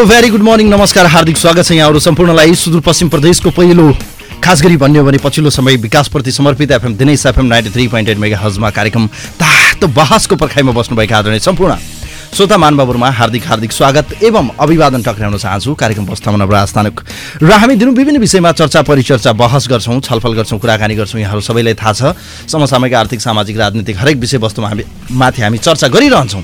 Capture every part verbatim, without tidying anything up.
Very good morning, नमस्कार, हार्दिक स्वागत छ यहाँहरू सम्पूर्णलाई सुदूरपश्चिम प्रदेशको पहिलो, खास गरी भन्यो भने पछिल्लो समय विकासप्रति समर्पित FM Dinesh FM ninety three point eight mega हजमा कार्यक्रम तातो बहसको पर्खाइमा बस्नुभएका आदरणीय सम्पूर्ण श्रोता महानुभावहरूमा हार्दिक हार्दिक स्वागत एवं अभिवादन टक्राउन चाहन्छु। कार्यक्रम प्रस्तावना राजस्थानक र हामी दिनु विभिन्न विषयमा चर्चा परिचर्चा बहस गर्छौँ, छलफल गर्छौँ, कुराकानी गर्छौँ। यहाँहरू सबैलाई थाहा छ, समसामयिक आर्थिक सामाजिक राजनीतिक हरेक विषयवस्तुमा हामी माथि हामी चर्चा गरिरहन्छौँ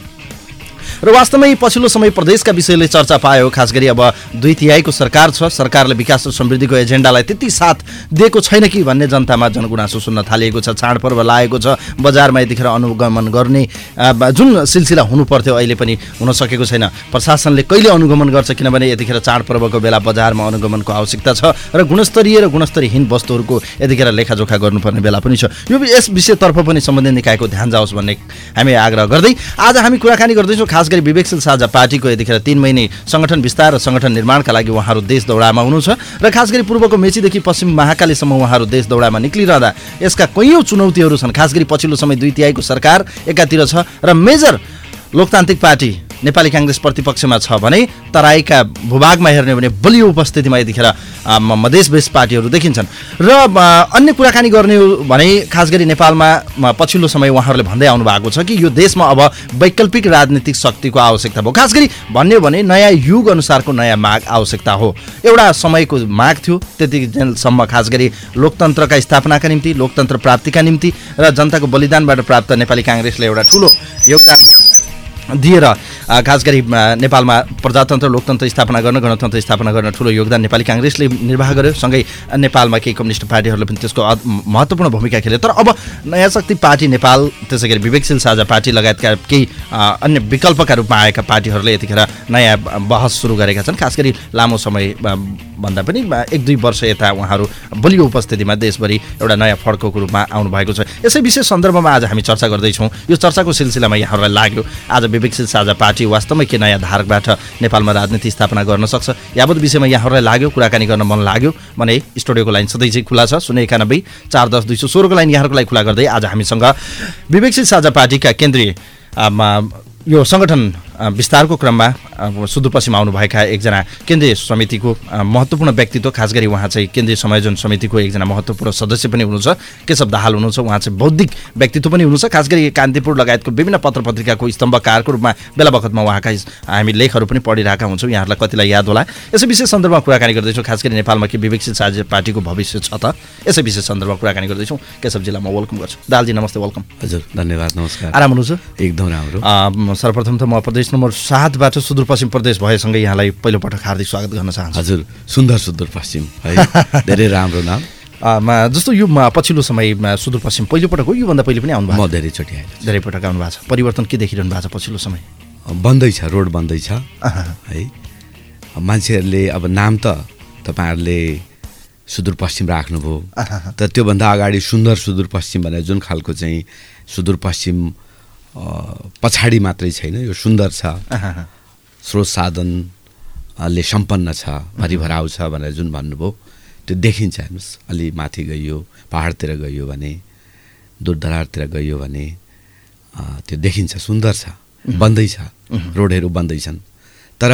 र वास्तवमै पछिल्लो समय प्रदेशका विषयले चर्चा पायो। खास गरी अब दुई तिहाईको सरकार छ, सरकारले विकास र समृद्धिको एजेन्डालाई त्यति साथ दिएको छैन कि भन्ने जनतामा जनगुनासो सुन्न थालिएको छ। चाडपर्व लागेको छ, बजारमा यतिखेर अनुगमन गर्ने जुन सिलसिला हुनुपर्थ्यो अहिले पनि हुन सकेको छैन। प्रशासनले कहिले अनुगमन गर्छ, किनभने यतिखेर चाडपर्वको बेला बजारमा अनुगमनको आवश्यकता छ र गुणस्तरीय र गुणस्तरहीन वस्तुहरूको यतिखेर लेखाजोखा गर्नुपर्ने बेला पनि छ। यो यस विषयतर्फ पनि सम्बन्धित निकायको ध्यान जाओस् भन्ने हामी आग्रह गर्दै आज हामी कुराकानी गर्दैछौँ। खास गरी विवेकशील साझा पार्टीको यतिखेर तीन महिने सङ्गठन विस्तार र सङ्गठन निर्माणका लागि उहाँहरू देश दौडामा हुनुहुन्छ र खास गरी पूर्वको मेचीदेखि पश्चिम महाकालीसम्म उहाँहरू देश दौडामा निक्लिरहँदा यसका कैयौँ चुनौतीहरू छन्। खास गरी पछिल्लो समय दुई तिहाईको सरकार एकातिर छ र मेजर लोकतान्त्रिक पार्टी नेपाली काङ्ग्रेस प्रतिपक्षमा छ भने तराईका भूभागमा हेर्ने हो भने बलियो उपस्थितिमा यतिखेर मधेस बेस पार्टीहरू देखिन्छन्। र अन्य कुराकानी गर्ने हो भने खास गरी नेपालमा पछिल्लो समय उहाँहरूले भन्दै आउनु भएको छ कि यो देशमा अब वैकल्पिक राजनीतिक शक्तिको आवश्यकता भयो। खास गरी भन्यो भने नयाँ युग अनुसारको नयाँ माग आवश्यकता हो। एउटा समयको माग थियो, त्यतिसम्म खास गरी लोकतन्त्रका स्थापनाका निम्ति, लोकतन्त्र प्राप्तिका निम्ति र जनताको बलिदानबाट प्राप्त नेपाली काङ्ग्रेसले एउटा ठुलो योगदान दिएर खास गरी नेपालमा प्रजातन्त्र लोकतन्त्र स्थापना गर्न, गणतन्त्र स्थापना गर्न ठुलो योगदान नेपाली काङ्ग्रेसले निर्वाह गर्यो। सँगै नेपालमा केही कम्युनिस्ट पार्टीहरूले पनि त्यसको महत्त्वपूर्ण भूमिका खेले। तर अब नयाँ शक्ति पार्टी नेपाल, त्यसै गरी विवेकशील साझा पार्टी लगायतका केही अन्य विकल्पका रूपमा आएका पार्टीहरूले यतिखेर नयाँ बहस सुरु गरेका छन्। खास गरी लामो समय भन्दा पनि एक दुई वर्ष यता उहाँहरू बलियो उपस्थितिमा देशभरि एउटा नयाँ फड्कोको रूपमा आउनुभएको छ। यसै विशेष सन्दर्भमा आज हामी चर्चा गर्दैछौँ। यो चर्चाको सिलसिलामा यहाँहरूलाई लाग्यो आज विवेकशील साझा पार्टी वास्तवमै के नयाँ धारबाट नेपालमा राजनीति स्थापना गर्न सक्छ, यावत विषयमा यहाँहरूलाई लाग्यो, कुराकानी गर्न मन लाग्यो भने स्टुडियोको लाइन सधैँ चाहिँ खुला छ। शून्य एकानब्बे चार दस दुई सौ सोह्रको लाइन यहाँहरूको लागि खुला गर्दै आज हामीसँग विवेकशील साझा पार्टीका केन्द्रीय यो सङ्गठन विस्तारको क्रममा सुदूरपश्चिम आउनुभएका एकजना केन्द्रीय समितिको महत्त्वपूर्ण व्यक्तित्व, खास गरी उहाँ चाहिँ केन्द्रीय संयोजन समितिको एकजना महत्त्वपूर्ण सदस्य पनि हुनुहुन्छ, केशव दाहाल हुनुहुन्छ। उहाँ चाहिँ बौद्धिक व्यक्तित्व पनि हुनुहुन्छ। खास गरी कान्तिपुर लगायतको विभिन्न पत्र पत्रिकाको स्तम्भकारको रूपमा बेला बखतमा उहाँका हामी लेखहरू पनि पढिरहेका हुन्छौँ, यहाँहरूलाई कतिलाई याद होला। यसै विशेष सन्दर्भमा कुराकानी गर्दैछौँ। खास गरी नेपालमा के विवेकशील साझा पार्टीको भविष्य छ त, यसै विशेष सन्दर्भमा कुराकानी गर्दैछौँ। केशवजीलाई म वेलकम गर्छु। दाहालजी नमस्ते, वेलकम। हजुर धन्यवाद, नमस्कार। आराम हुनुहुन्छ? एकदम राम्रो। सर्वप्रथम त म प्रदेश नम्बर सातबाट सुदूरपश्चिम प्रदेश भएसँगै यहाँलाई पहिलोपटक हार्दिक स्वागत गर्न चाहन्छु। हजुर, सुन्दर सुदूरपश्चिम है, धेरै राम्रो नाम। जस्तो यो पछिल्लो समयमा सुदूरपश्चिम पहिलोपटक हो, योभन्दा पहिले पनि आउनु भएको? म धेरैचोटि आएँ, धेरै पटक आउनु भएको छ। परिवर्तन के देखिरहनु भएको छ पछिल्लो समय? बन्दैछ, रोड बन्दैछ है। मान्छेहरूले अब नाम त तपाईँहरूले सुदूरपश्चिम राख्नुभयो, तर त्योभन्दा अगाडि सुन्दर सुदूरपश्चिम भनेर जुन खालको चाहिँ सुदूरपश्चिम पछाडि मात्रै छैन, यो सुन्दर छ, स्रोत साधनले सम्पन्न छ, भरिभराउ छ भनेर जुन भन्नुभयो त्यो देखिन्छ। हेर्नुहोस्, अलि माथि गइयो, पहाडतिर गइयो भने, दूरदराजतिर गइयो भने त्यो देखिन्छ, सुन्दर छ, बन्दैछ, रोडहरू बन्दैछन्, तर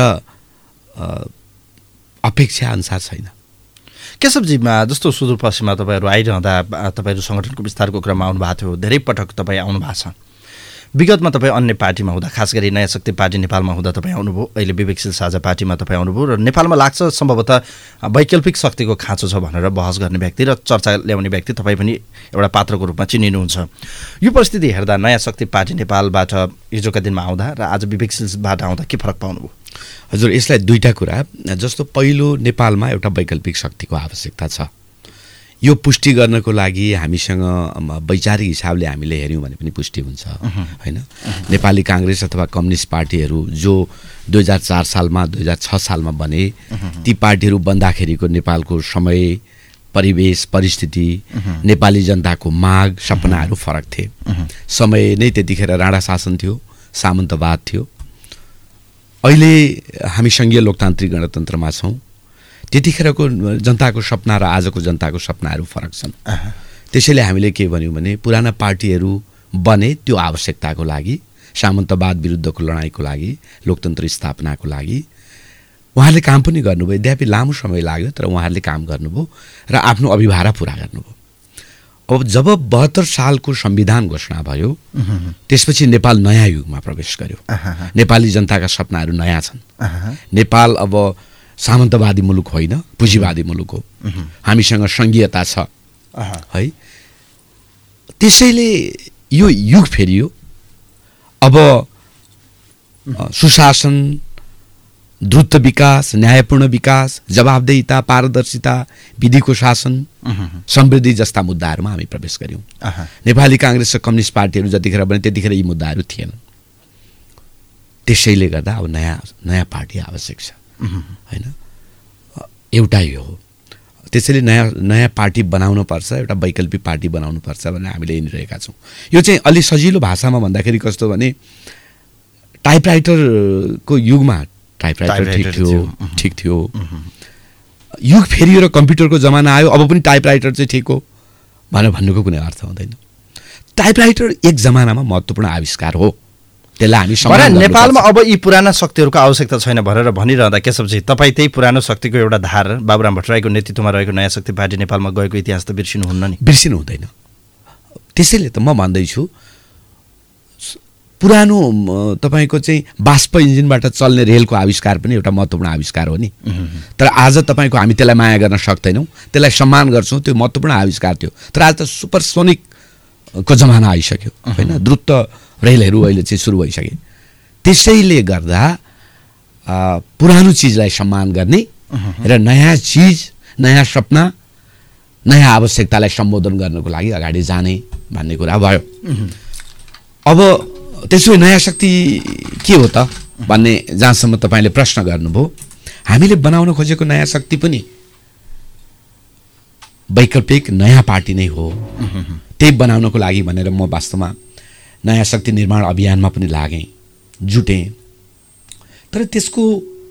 अपेक्षा अनुसार छैन। केशवजीमा जस्तो सुदूरपश्चिममा तपाईँहरू आइरहँदा तपाईँहरू सङ्गठनको विस्तारको क्रममा आउनु भएको थियो, धेरै पटक तपाईँ आउनु भएको छ। विगतमा तपाईँ अन्य पार्टीमा हुँदा, खास गरी नयाँ शक्ति पार्टी नेपालमा हुँदा तपाईँ आउनुभयो, अहिले विवेकशील साझा पार्टीमा तपाईँ आउनुभयो र नेपालमा लाग्छ सम्भवतः वैकल्पिक शक्तिको खाँचो छ भनेर बहस गर्ने व्यक्ति र चर्चा ल्याउने व्यक्ति तपाईँ पनि एउटा पात्रको रूपमा चिनिनुहुन्छ। यो परिस्थिति हेर्दा नयाँ शक्ति पार्टी नेपालबाट हिजोका दिनमा आउँदा र आज विवेकशीलबाट आउँदा के फरक पाउनुभयो? हजुर, यसलाई दुईवटा कुरा, जस्तो पहिलो नेपालमा एउटा वैकल्पिक शक्तिको आवश्यकता छ। यो पुष्टि गर्नको लागि हामीसँग वैचारिक हिसाबले हामीले हेऱ्यौँ भने पनि पुष्टि हुन्छ होइन। नेपाली काङ्ग्रेस अथवा कम्युनिस्ट पार्टीहरू जो दुई हजार चार सालमा दुई हजार छ सालमा बने, ती पार्टीहरू बन्दाखेरिको नेपालको समय, परिवेश, परिस्थिति, नेपाली जनताको माग, सपनाहरू फरक थिए। समय नै त्यतिखेर राणा शासन थियो, सामन्तवाद थियो। अहिले हामी सङ्घीय लोकतान्त्रिक गणतन्त्रमा छौँ। त्यतिखेरको जनताको सपना र आजको जनताको सपनाहरू फरक छन्। त्यसैले हामीले के भन्यौँ भने पुराना पार्टीहरू बने त्यो आवश्यकताको लागि, सामन्तवाद विरुद्धको लडाइँको लागि, लोकतन्त्र स्थापनाको लागि, उहाँहरूले काम पनि गर्नुभयो, यद्यपि लामो समय लाग्यो, तर उहाँहरूले काम गर्नुभयो र आफ्नो अभिभारा पुरा गर्नुभयो। अब जब बहत्तर सालको संविधान घोषणा भयो त्यसपछि नेपाल नयाँ युगमा प्रवेश गर्यो। नेपाली जनताका सपनाहरू नयाँ छन्। नेपाल अब सामन्तवादी मुलुक होइन, पुँजीवादी मुलुक हो। हामीसँग सङ्घीयता छ है। त्यसैले यो युग फेरियो। अब सुशासन, द्रुत विकास, न्यायपूर्ण विकास, जवाबदेहिता, पारदर्शिता, विधिको शासन, समृद्धि जस्ता मुद्दाहरूमा हामी प्रवेश गर्यौँ। नेपाली काङ्ग्रेस र कम्युनिस्ट पार्टीहरू जतिखेर बने त्यतिखेर यी मुद्दाहरू थिएनन्। त्यसैले गर्दा अब नयाँ नयाँ पार्टी आवश्यक छ होइन, एउटा यो हो। त्यसैले नयाँ नयाँ पार्टी बनाउनुपर्छ, एउटा वैकल्पिक पार्टी बनाउनुपर्छ भनेर हामीले हिँडिरहेका छौँ। यो चाहिँ अलि सजिलो भाषामा भन्दाखेरि कस्तो भने टाइपराइटरको युगमा टाइपराइटर ठिक थियो ठिक थियो युग फेरियो र कम्प्युटरको जमाना आयो, अब पनि टाइपराइटर चाहिँ ठिक हो भनेर भन्नुको कुनै अर्थ हुँदैन। टाइपराइटर एक जमानामा महत्त्वपूर्ण आविष्कार हो, त्यसलाई हामी सम्मान गर्नुपर्छ। नेपालमा अब यी पुराना शक्तिहरूको आवश्यकता छैन भनेर भनिरहँदा केशवजी, तपाईँ त्यही पुरानो शक्तिको एउटा धार बाबुराम भट्टराईको नेतृत्वमा रहेको नयाँ शक्ति पार्टी नेपालमा गएको इतिहास त बिर्सिनुहुन्न नि? बिर्सिनु हुँदैन। त्यसैले त म भन्दैछु पुरानो तपाईँको चाहिँ बाष्प इन्जिनबाट चल्ने रेलको आविष्कार पनि एउटा महत्त्वपूर्ण आविष्कार हो नि। तर आज तपाईँको हामी त्यसलाई माया गर्न सक्दैनौँ, त्यसलाई सम्मान गर्छौँ। त्यो महत्त्वपूर्ण आविष्कार थियो। तर आज त सुपरसोनिकको जमाना आइसक्यो होइन, द्रुत रेलहरू अहिले चाहिँ सुरु भइसके। त्यसैले गर्दा पुरानो चिजलाई सम्मान गर्ने र नयाँ चिज, नयाँ सपना, नयाँ आवश्यकतालाई सम्बोधन गर्नको लागि अगाडि जाने भन्ने कुरा भयो। अब त्यसो नयाँ शक्ति के हो त भन्ने जहाँसम्म तपाईँले प्रश्न गर्नुभयो, हामीले बनाउन खोजेको नयाँ शक्ति पनि वैकल्पिक नयाँ पार्टी नै हो। त्यही बनाउनको लागि भनेर म वास्तवमा नयाँ शक्ति निर्माण अभियानमा पनि लागेँ, जुटेँ। तर त्यसको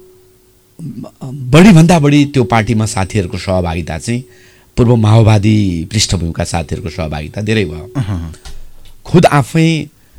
बढीभन्दा बढी त्यो पार्टीमा साथीहरूको सहभागिता चाहिँ पूर्व माओवादी पृष्ठभूमिका साथीहरूको सहभागिता धेरै भयो। खुद आफै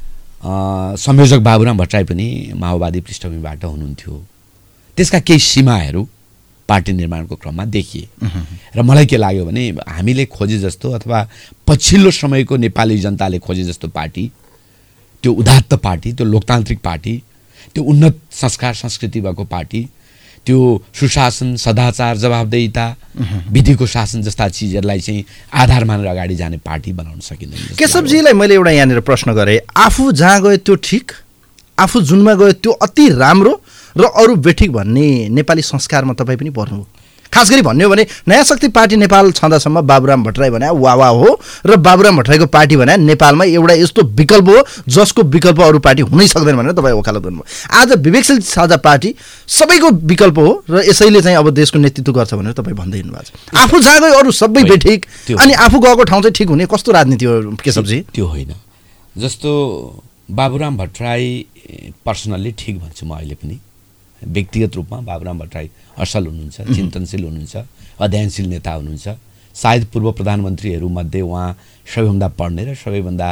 संयोजक बाबुराम भट्टराई पनि माओवादी पृष्ठभूमिबाट हुनुहुन्थ्यो। त्यसका केही सीमाहरू पार्टी निर्माणको क्रममा देखिए र मलाई के लाग्यो भने हामीले खोजे जस्तो अथवा पछिल्लो समयको नेपाली जनताले खोजे जस्तो पार्टी, त्यो उदात्त पार्टी, त्यो लोकतान्त्रिक पार्टी, त्यो उन्नत संस्कार संस्कृति भएको पार्टी, त्यो सुशासन, सदाचार, जवाबदेहिता, विधिको शासन जस्ता चिजहरूलाई चाहिँ आधार मानेर अगाडि जाने पार्टी बनाउन सकिँदैन। केशवजीलाई मैले एउटा यहाँनिर प्रश्न गरेँ, आफू जहाँ गयो त्यो ठिक, आफू जुनमा गयो त्यो अति राम्रो र अरू बेठिक भन्ने नेपाली संस्कारमा तपाईँ पनि पर्नु? खास गरी भन्ने हो भने नयाँ शक्ति पार्टी नेपाल छँदासम्म बाबुराम भट्टराई भने वा वा हो र बाबुराम भट्टराईको पार्टी भने नेपालमा एउटा यस्तो विकल्प हो जसको विकल्प अरू पार्टी हुनै सक्दैन भनेर तपाईँ वकालत गर्नुभयो। आज विवेकशील साझा पार्टी सबैको विकल्प हो र यसैले चाहिँ अब देशको नेतृत्व गर्छ भनेर तपाईँ भन्दै हिँड्नु भएको छ। आफू जहाँ गयो अरू सबै बेठिक अनि आफू गएको ठाउँ चाहिँ ठिक हुने कस्तो राजनीति हो केशवजी? त्यो होइन। जस्तो बाबुराम भट्टराई पर्सनल्ली ठिक भन्छु म अहिले पनि, व्यक्तिगत रूपमा बाबुराम भट्टराई असल हुनुहुन्छ, चिन्तनशील हुनुहुन्छ, अध्ययनशील नेता हुनुहुन्छ। सायद पूर्व प्रधानमन्त्रीहरूमध्ये उहाँ सबैभन्दा पढ्ने र सबैभन्दा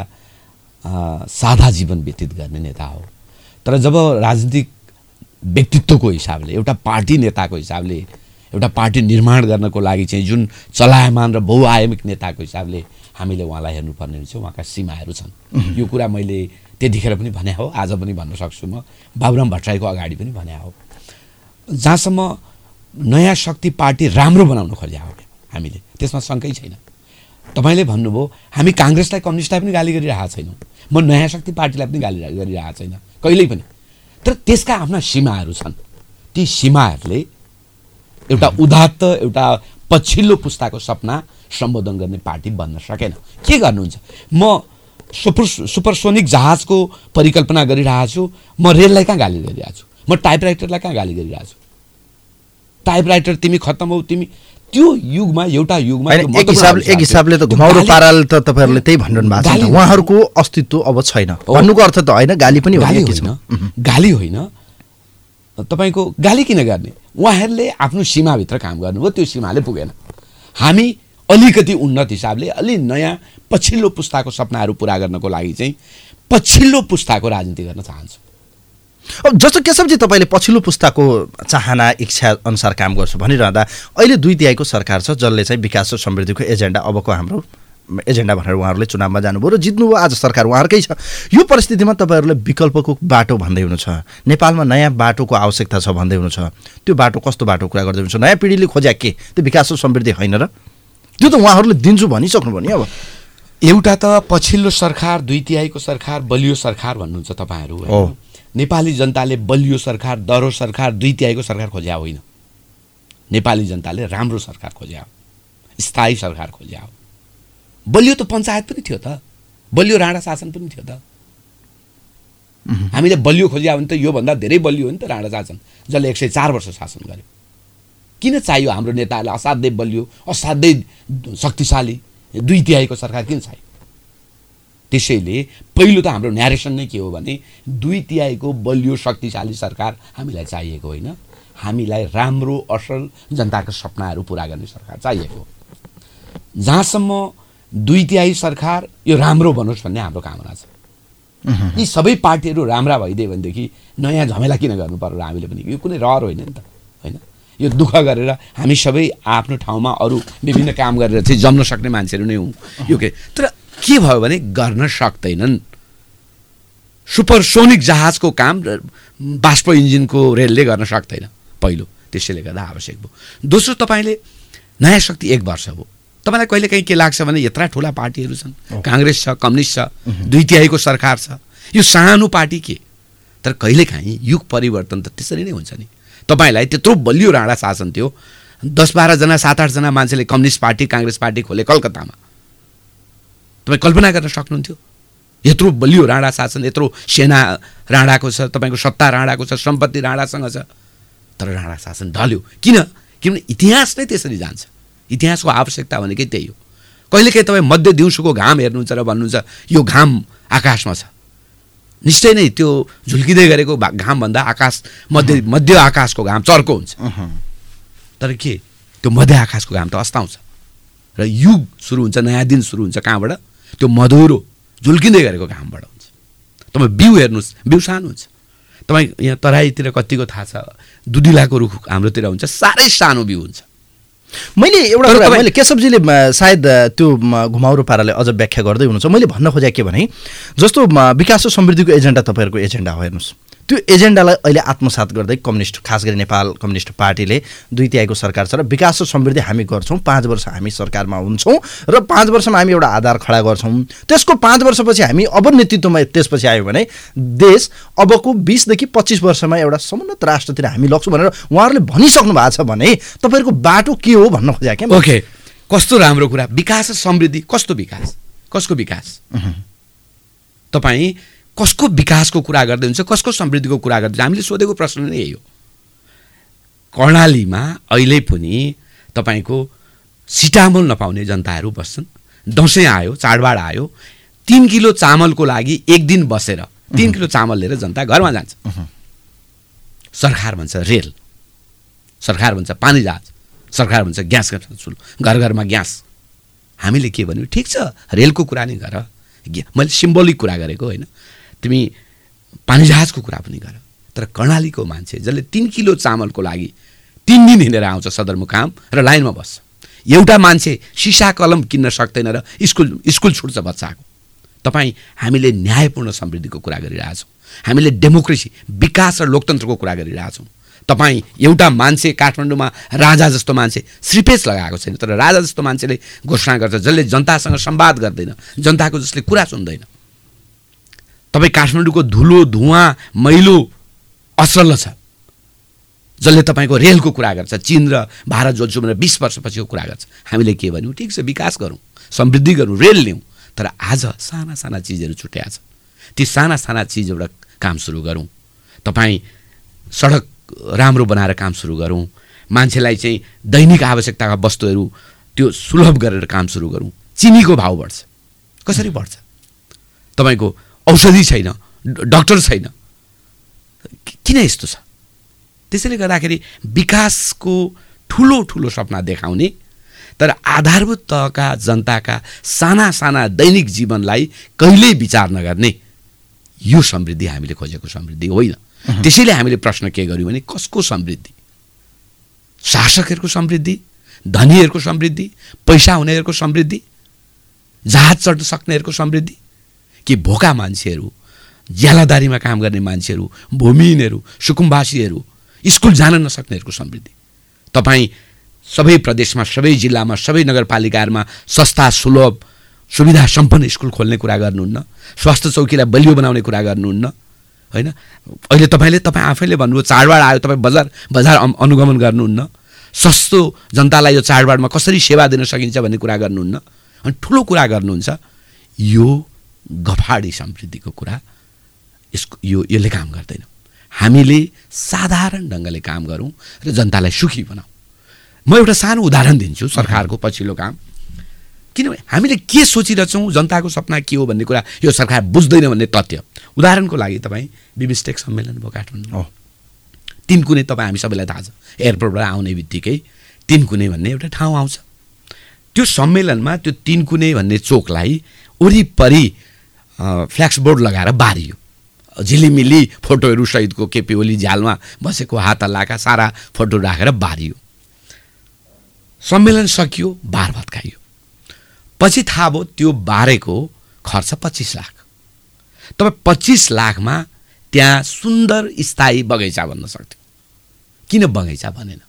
सादा जीवन व्यतीत गर्ने नेता हो। तर जब राजनीतिक व्यक्तित्वको हिसाबले, एउटा पार्टी नेताको हिसाबले, एउटा पार्टी निर्माण गर्नको लागि चाहिँ जुन चलायमान र बहुआयामिक नेताको हिसाबले हामीले उहाँलाई हेर्नुपर्ने हुन्छ, उहाँका सीमाहरू छन्। यो कुरा मैले त्यतिखेर पनि भने हो, आज पनि भन्न सक्छु म, बाबुराम भट्टराईको अगाडि पनि भने हो। जहाँसम्म नयाँ शक्ति पार्टी राम्रो बनाउन खोज्या हो हामीले, त्यसमा शङ्कै छैन। तपाईँले भन्नुभयो हामी काङ्ग्रेसलाई, कम्युनिस्टलाई पनि गाली गरिरहेको छैनौँ, म नयाँ शक्ति पार्टीलाई पनि गाली गरिरहेको छैन कहिल्यै पनि। तर त्यसका आफ्ना सीमाहरू छन्। ती सीमाहरूले एउटा उदात्त, एउटा पछिल्लो पुस्ताको सपना सम्बोधन गर्ने पार्टी बन्न सकेन। के गर्नुहुन्छ? म सुपर सुपरसोनिक जहाजको परिकल्पना गरिरहेको छु, म रेललाई कहाँ गाली गरिरहेको छु? म टाइपराइटरलाई कहाँ गाली गरिरहेको छु? टाइपराइटर तिमी खत्तम हौ, तिमी त्यो युगमा, एउटा युगमा एक हिसाबले एक हिसाबले त घुमाउरो पाराले त तपाईँहरूले त्यही भनिरहनु भएको छ, उहाँहरूको अस्तित्व अब छैन भन्नुको अर्थ त होइन, गाली पनि होइन। गाली होइन, तपाईँको गाली किन गर्ने? उहाँहरूले आफ्नो सीमाभित्र काम गर्नुभयो, त्यो सीमाले पुगेन। हामी अलिकति उन्नत हिसाबले अलि नयाँ पछिल्लो पुस्ताको सपनाहरू पुरा गर्नको लागि चाहिँ पछिल्लो पुस्ताको राजनीति गर्न चाहन्छौँ। अब जस्तो केशवजी तपाईँले पछिल्लो पुस्ताको चाहना इच्छा अनुसार काम गर्छु भनिरहँदा अहिले दुई तिहाईको सरकार छ जसले चाहिँ विकास र समृद्धिको एजेन्डा अबको हाम्रो एजेन्डा भनेर उहाँहरूले चुनावमा जानुभयो र जित्नुभयो। आज सरकार उहाँहरूकै छ। यो परिस्थितिमा तपाईँहरूले विकल्पको बाटो भन्दै हुनु छ, नेपालमा नयाँ बाटोको आवश्यकता छ भन्दै हुनु छ। त्यो बाटो कस्तो बाटो कुरा गर्दै हुनुहुन्छ? नयाँ पिँढीले खोज्या के त्यो विकास र समृद्धि होइन र? त्यो त उहाँहरूले दिन्छु भनिसक्नुभयो नि। अब एउटा त पछिल्लो सरकार दुई तिहाईको सरकार बलियो सरकार भन्नुहुन्छ तपाईँहरू। नेपाली जनताले बलियो सरकार, दह्रो सरकार, दुई तिहाईको सरकार खोज्या होइन। नेपाली जनताले राम्रो सरकार खोज्या हो, स्थायी सरकार खोज्या हो। बलियो त पञ्चायत पनि थियो त, बलियो राणा शासन पनि थियो त। हामीले बलियो खोज्या भने त योभन्दा धेरै बलियो हो नि त राणा शासन, जसले एक सय चार वर्ष शासन गर्यो। किन चाहियो हाम्रो नेताहरूलाई असाध्यै बलियो, असाध्यै शक्तिशाली दुई तिहाईको सरकार किन चाहियो? त्यसैले पहिलो त हाम्रो न्यारेसन नै के हो भने दुई तिहाईको बलियो शक्तिशाली सरकार हामीलाई चाहिएको होइन, हामीलाई राम्रो असल जनताका सपनाहरू पुरा गर्ने सरकार चाहिएको। जहाँसम्म दुई तिहाई सरकार यो राम्रो बनोस् भन्ने हाम्रो कामना छ। यी सबै पार्टीहरू राम्रा भइदियो भनेदेखि नयाँ झमेला किन गर्नु पर्यो? हामीले पनि यो कुनै रहर होइन नि त, होइन? यो दुःख गरेर हामी सबै आफ्नो ठाउँमा अरू विभिन्न काम गरेर चाहिँ जम्न सक्ने मान्छेहरू नै हौँ। यो के तर के भयो भने गर्न सक्दैनन्। सुपरसोनिक जहाजको काम बाष्प इन्जिनको रेलले गर्न सक्दैन पहिलो, त्यसैले गर्दा आवश्यक भयो। दोस्रो, तपाईँले नयाँ शक्ति एक वर्ष हो। तपाईँलाई कहिले काहीँ के लाग्छ भने यत्रा ठुला पार्टीहरू छन्, काङ्ग्रेस छ, कम्युनिस्ट छ, दुई तिहाईको सरकार छ, यो सानो पार्टी के? तर कहिलेकाहीँ युग परिवर्तन त त्यसरी नै हुन्छ नि। तपाईँलाई त्यत्रो बलियो राणा शासन थियो, दस बाह्रजना सात आठजना मान्छेले कम्युनिस्ट पार्टी काङ्ग्रेस पार्टी खोले कलकत्तामा। तपाईँ कल्पना गर्न सक्नुहुन्थ्यो? यत्रो बलियो राणा शासन, यत्रो सेना राणाको छ, तपाईँको सत्ता राणाको छ, सम्पत्ति राणासँग छ, तर राणा शासन ढल्यो। किन? किनभने इतिहास नै त्यसरी जान्छ। इतिहासको आवश्यकता भनेकै त्यही हो। कहिलेकाहीँ तपाईँ मध्य दिउँसोको घाम हेर्नुहुन्छ र भन्नुहुन्छ यो घाम आकाशमा छ, निश्चय नै त्यो झुल्किँदै गरेको घामभन्दा आकाश मध्य मध्य आकाशको घाम चर्को हुन्छ। तर के त्यो मध्य आकाशको घाम त अस्ताउँछ र युग सुरु हुन्छ, नयाँ दिन सुरु हुन्छ। कहाँबाट? त्यो मधुरो झुल्किँदै गरेको घामबाट हुन्छ। तपाईँ बिउ हेर्नुहोस्, बिउ सानो हुन्छ। तपाईँ यहाँ तराईतिर कतिको थाहा छ, दुधिलाको रुख हाम्रोतिर हुन्छ, साह्रै सानो बिउ हुन्छ। मैले एउटा कुरा मैले केशवजीले सायद त्यो घुमाउरो पाराले अझ व्याख्या गर्दै हुनुहुन्छ। मैले भन्न खोजेँ के भने जस्तो विकास र समृद्धिको एजेन्डा तपाईँहरूको एजेन्डा हो, हेर्नुहोस् त्यो एजेन्डालाई अहिले आत्मसात गर्दै कम्युनिस्ट, खास गरी नेपाल कम्युनिस्ट पार्टीले दुई तिहाईको सरकार छ र विकास र समृद्धि हामी गर्छौँ, पाँच वर्ष हामी सरकारमा हुन्छौँ र पाँच वर्षमा हामी एउटा आधार खडा गर्छौँ। त्यसको पाँच वर्षपछि हामी अब नेतृत्वमा त्यसपछि आयो भने देश अबको बिसदेखि पच्चिस वर्षमा एउटा समुन्नत राष्ट्रतिर हामी लग्छौँ भनेर उहाँहरूले भनिसक्नु भएको छ भने तपाईँहरूको बाटो के हो भन्न खोजेँ क्या। ओके, कस्तो राम्रो कुरा। विकास र समृद्धि, कस्तो विकास, कसको विकास? तपाईँ कसको विकासको कुरा गर्दै हुन्छ, कसको समृद्धिको कुरा गर्दै? हामीले सोधेको प्रश्न नै यही हो। कर्णालीमा अहिले पनि तपाईँको सिटामोल नपाउने जनताहरू बस्छन्। दसैँ आयो, चाडबाड आयो, तिन किलो चामलको लागि एक दिन बसेर तिन किलो चामल लिएर जनता घरमा जान्छ। सरकार भन्छ रेल, सरकार भन्छ पानी जहाज, सरकार भन्छ ग्यास, घर घरमा ग्यास। हामीले के भन्यौँ? ठिक छ, रेलको कुरा नै गर, मैले सिम्बोलिक कुरा गरेको होइन, तिमी पानी जहाजको कुरा पनि गर। तर कर्णालीको मान्छे जसले तिन किलो चामलको लागि तिन दिन हिँडेर आउँछ सदरमुकाम र लाइनमा बस्छ, एउटा मान्छे सिसा कलम किन्न सक्दैन र स्कुल स्कुल छुट्छ बच्चाको। तपाईँ हामीले न्यायपूर्ण समृद्धिको कुरा गरिरहेछौँ, हामीले डेमोक्रेसी, विकास र लोकतन्त्रको कुरा गरिरहेछौँ। तपाईँ एउटा मान्छे काठमाडौँमा राजा जस्तो मान्छे श्रीपेच लगाएको छैन, तर राजा जस्तो मान्छेले घोषणा गर्छ, जसले जनतासँग संवाद गर्दैन, जनताको जसले कुरा सुन्दैन। तपाईँ काठमाडौँको धुलो धुवाँ मैलो असरल छ, जसले तपाईँको रेलको कुरा गर्छ, चीन र भारत जोड्छु भनेर बिस वर्षपछिको कुरा गर्छ। हामीले के भन्यौँ? ठिक छ, विकास गरौँ, समृद्धि गरौँ, रेल ल्याउँ, तर आज साना साना चिजहरू छुट्याएको छ। ती साना साना चिजबाट काम सुरु गरौँ। तपाईँ सडक राम्रो बनाएर काम सुरु गरौँ, मान्छेलाई चाहिँ दैनिक आवश्यकताका वस्तुहरू त्यो सुलभ गरेर काम सुरु गरौँ। चिनीको भाउ बढ्छ, कसरी बढ्छ? तपाईँको औषधि छैन, डाक्टर छैन, किन यस्तो छ? त्यसैले गर्दाखेरि विकासको ठुलो ठुलो सपना देखाउने तर आधारभूत तहका जनताका साना साना दैनिक जीवनलाई कहिल्यै विचार नगर्ने यो समृद्धि हामीले खोजेको समृद्धि होइन। त्यसैले हामीले प्रश्न के गर्यौँ भने कसको समृद्धि, शासकहरूको समृद्धि, धनीहरूको समृद्धि, पैसा हुनेहरूको समृद्धि, जहाज चढ्न सक्नेहरूको समृद्धि, कि भोका मान्छेहरू, ज्यालादारीमा काम गर्ने मान्छेहरू, भूमिहीनहरू, सुकुम्बासीहरू, स्कुल जान नसक्नेहरूको समृद्धि। तपाईँ सबै प्रदेशमा, सबै जिल्लामा, सबै नगरपालिकाहरूमा सस्ता सुलभ सुविधा सम्पन्न स्कुल खोल्ने कुरा गर्नुहुन्न, स्वास्थ्य चौकीलाई बलियो बनाउने कुरा गर्नुहुन्न, होइन? अहिले तपाईँले तपाईँ आफैले भन्नुभयो चाडबाड आयो, तपाईँ बजार बजार अनुगमन गर्नुहुन्न, सस्तो जनतालाई यो चाडबाडमा कसरी सेवा दिन सकिन्छ भन्ने कुरा गर्नुहुन्न, अनि ठुलो कुरा गर्नुहुन्छ यो गफाडी समृद्धिको कुरा। यसको यो यसले काम गर्दैन। हामीले साधारण ढङ्गले काम गरौँ र जनतालाई सुखी बनाऊ। म एउटा सानो उदाहरण दिन्छु सरकारको पछिल्लो काम। किनभने हामीले के सोचिरहेछौँ, जनताको सपना के हो भन्ने कुरा यो सरकार बुझ्दैन भन्ने तथ्य। उदाहरणको लागि तपाईँ बिमस्टेक सम्मेलन भयो काठमाडौँ, तिनकुने तपाईँ हामी सबैलाई थाहा छ, एयरपोर्टबाट आउने बित्तिकै तिनकुने भन्ने एउटा ठाउँ आउँछ। त्यो सम्मेलनमा त्यो तिनकुने भन्ने चोकलाई वरिपरि फ्ल्याक्स बोर्ड लगाएर बारियो, झिलिमिली फोटोहरू सहितको केपी ओली झ्यालमा बसेको हात हल्लाएका सारा फोटो राखेर बारियो। सम्मेलन सकियो, बार भत्काइयो। पछि थाहा भयो त्यो बारेको खर्च पच्चिस लाख। तपाईँ पच्चिस लाखमा त्यहाँ सुन्दर स्थायी बगैँचा बन्न सक्थ्यो। किन बगैँचा बनेन?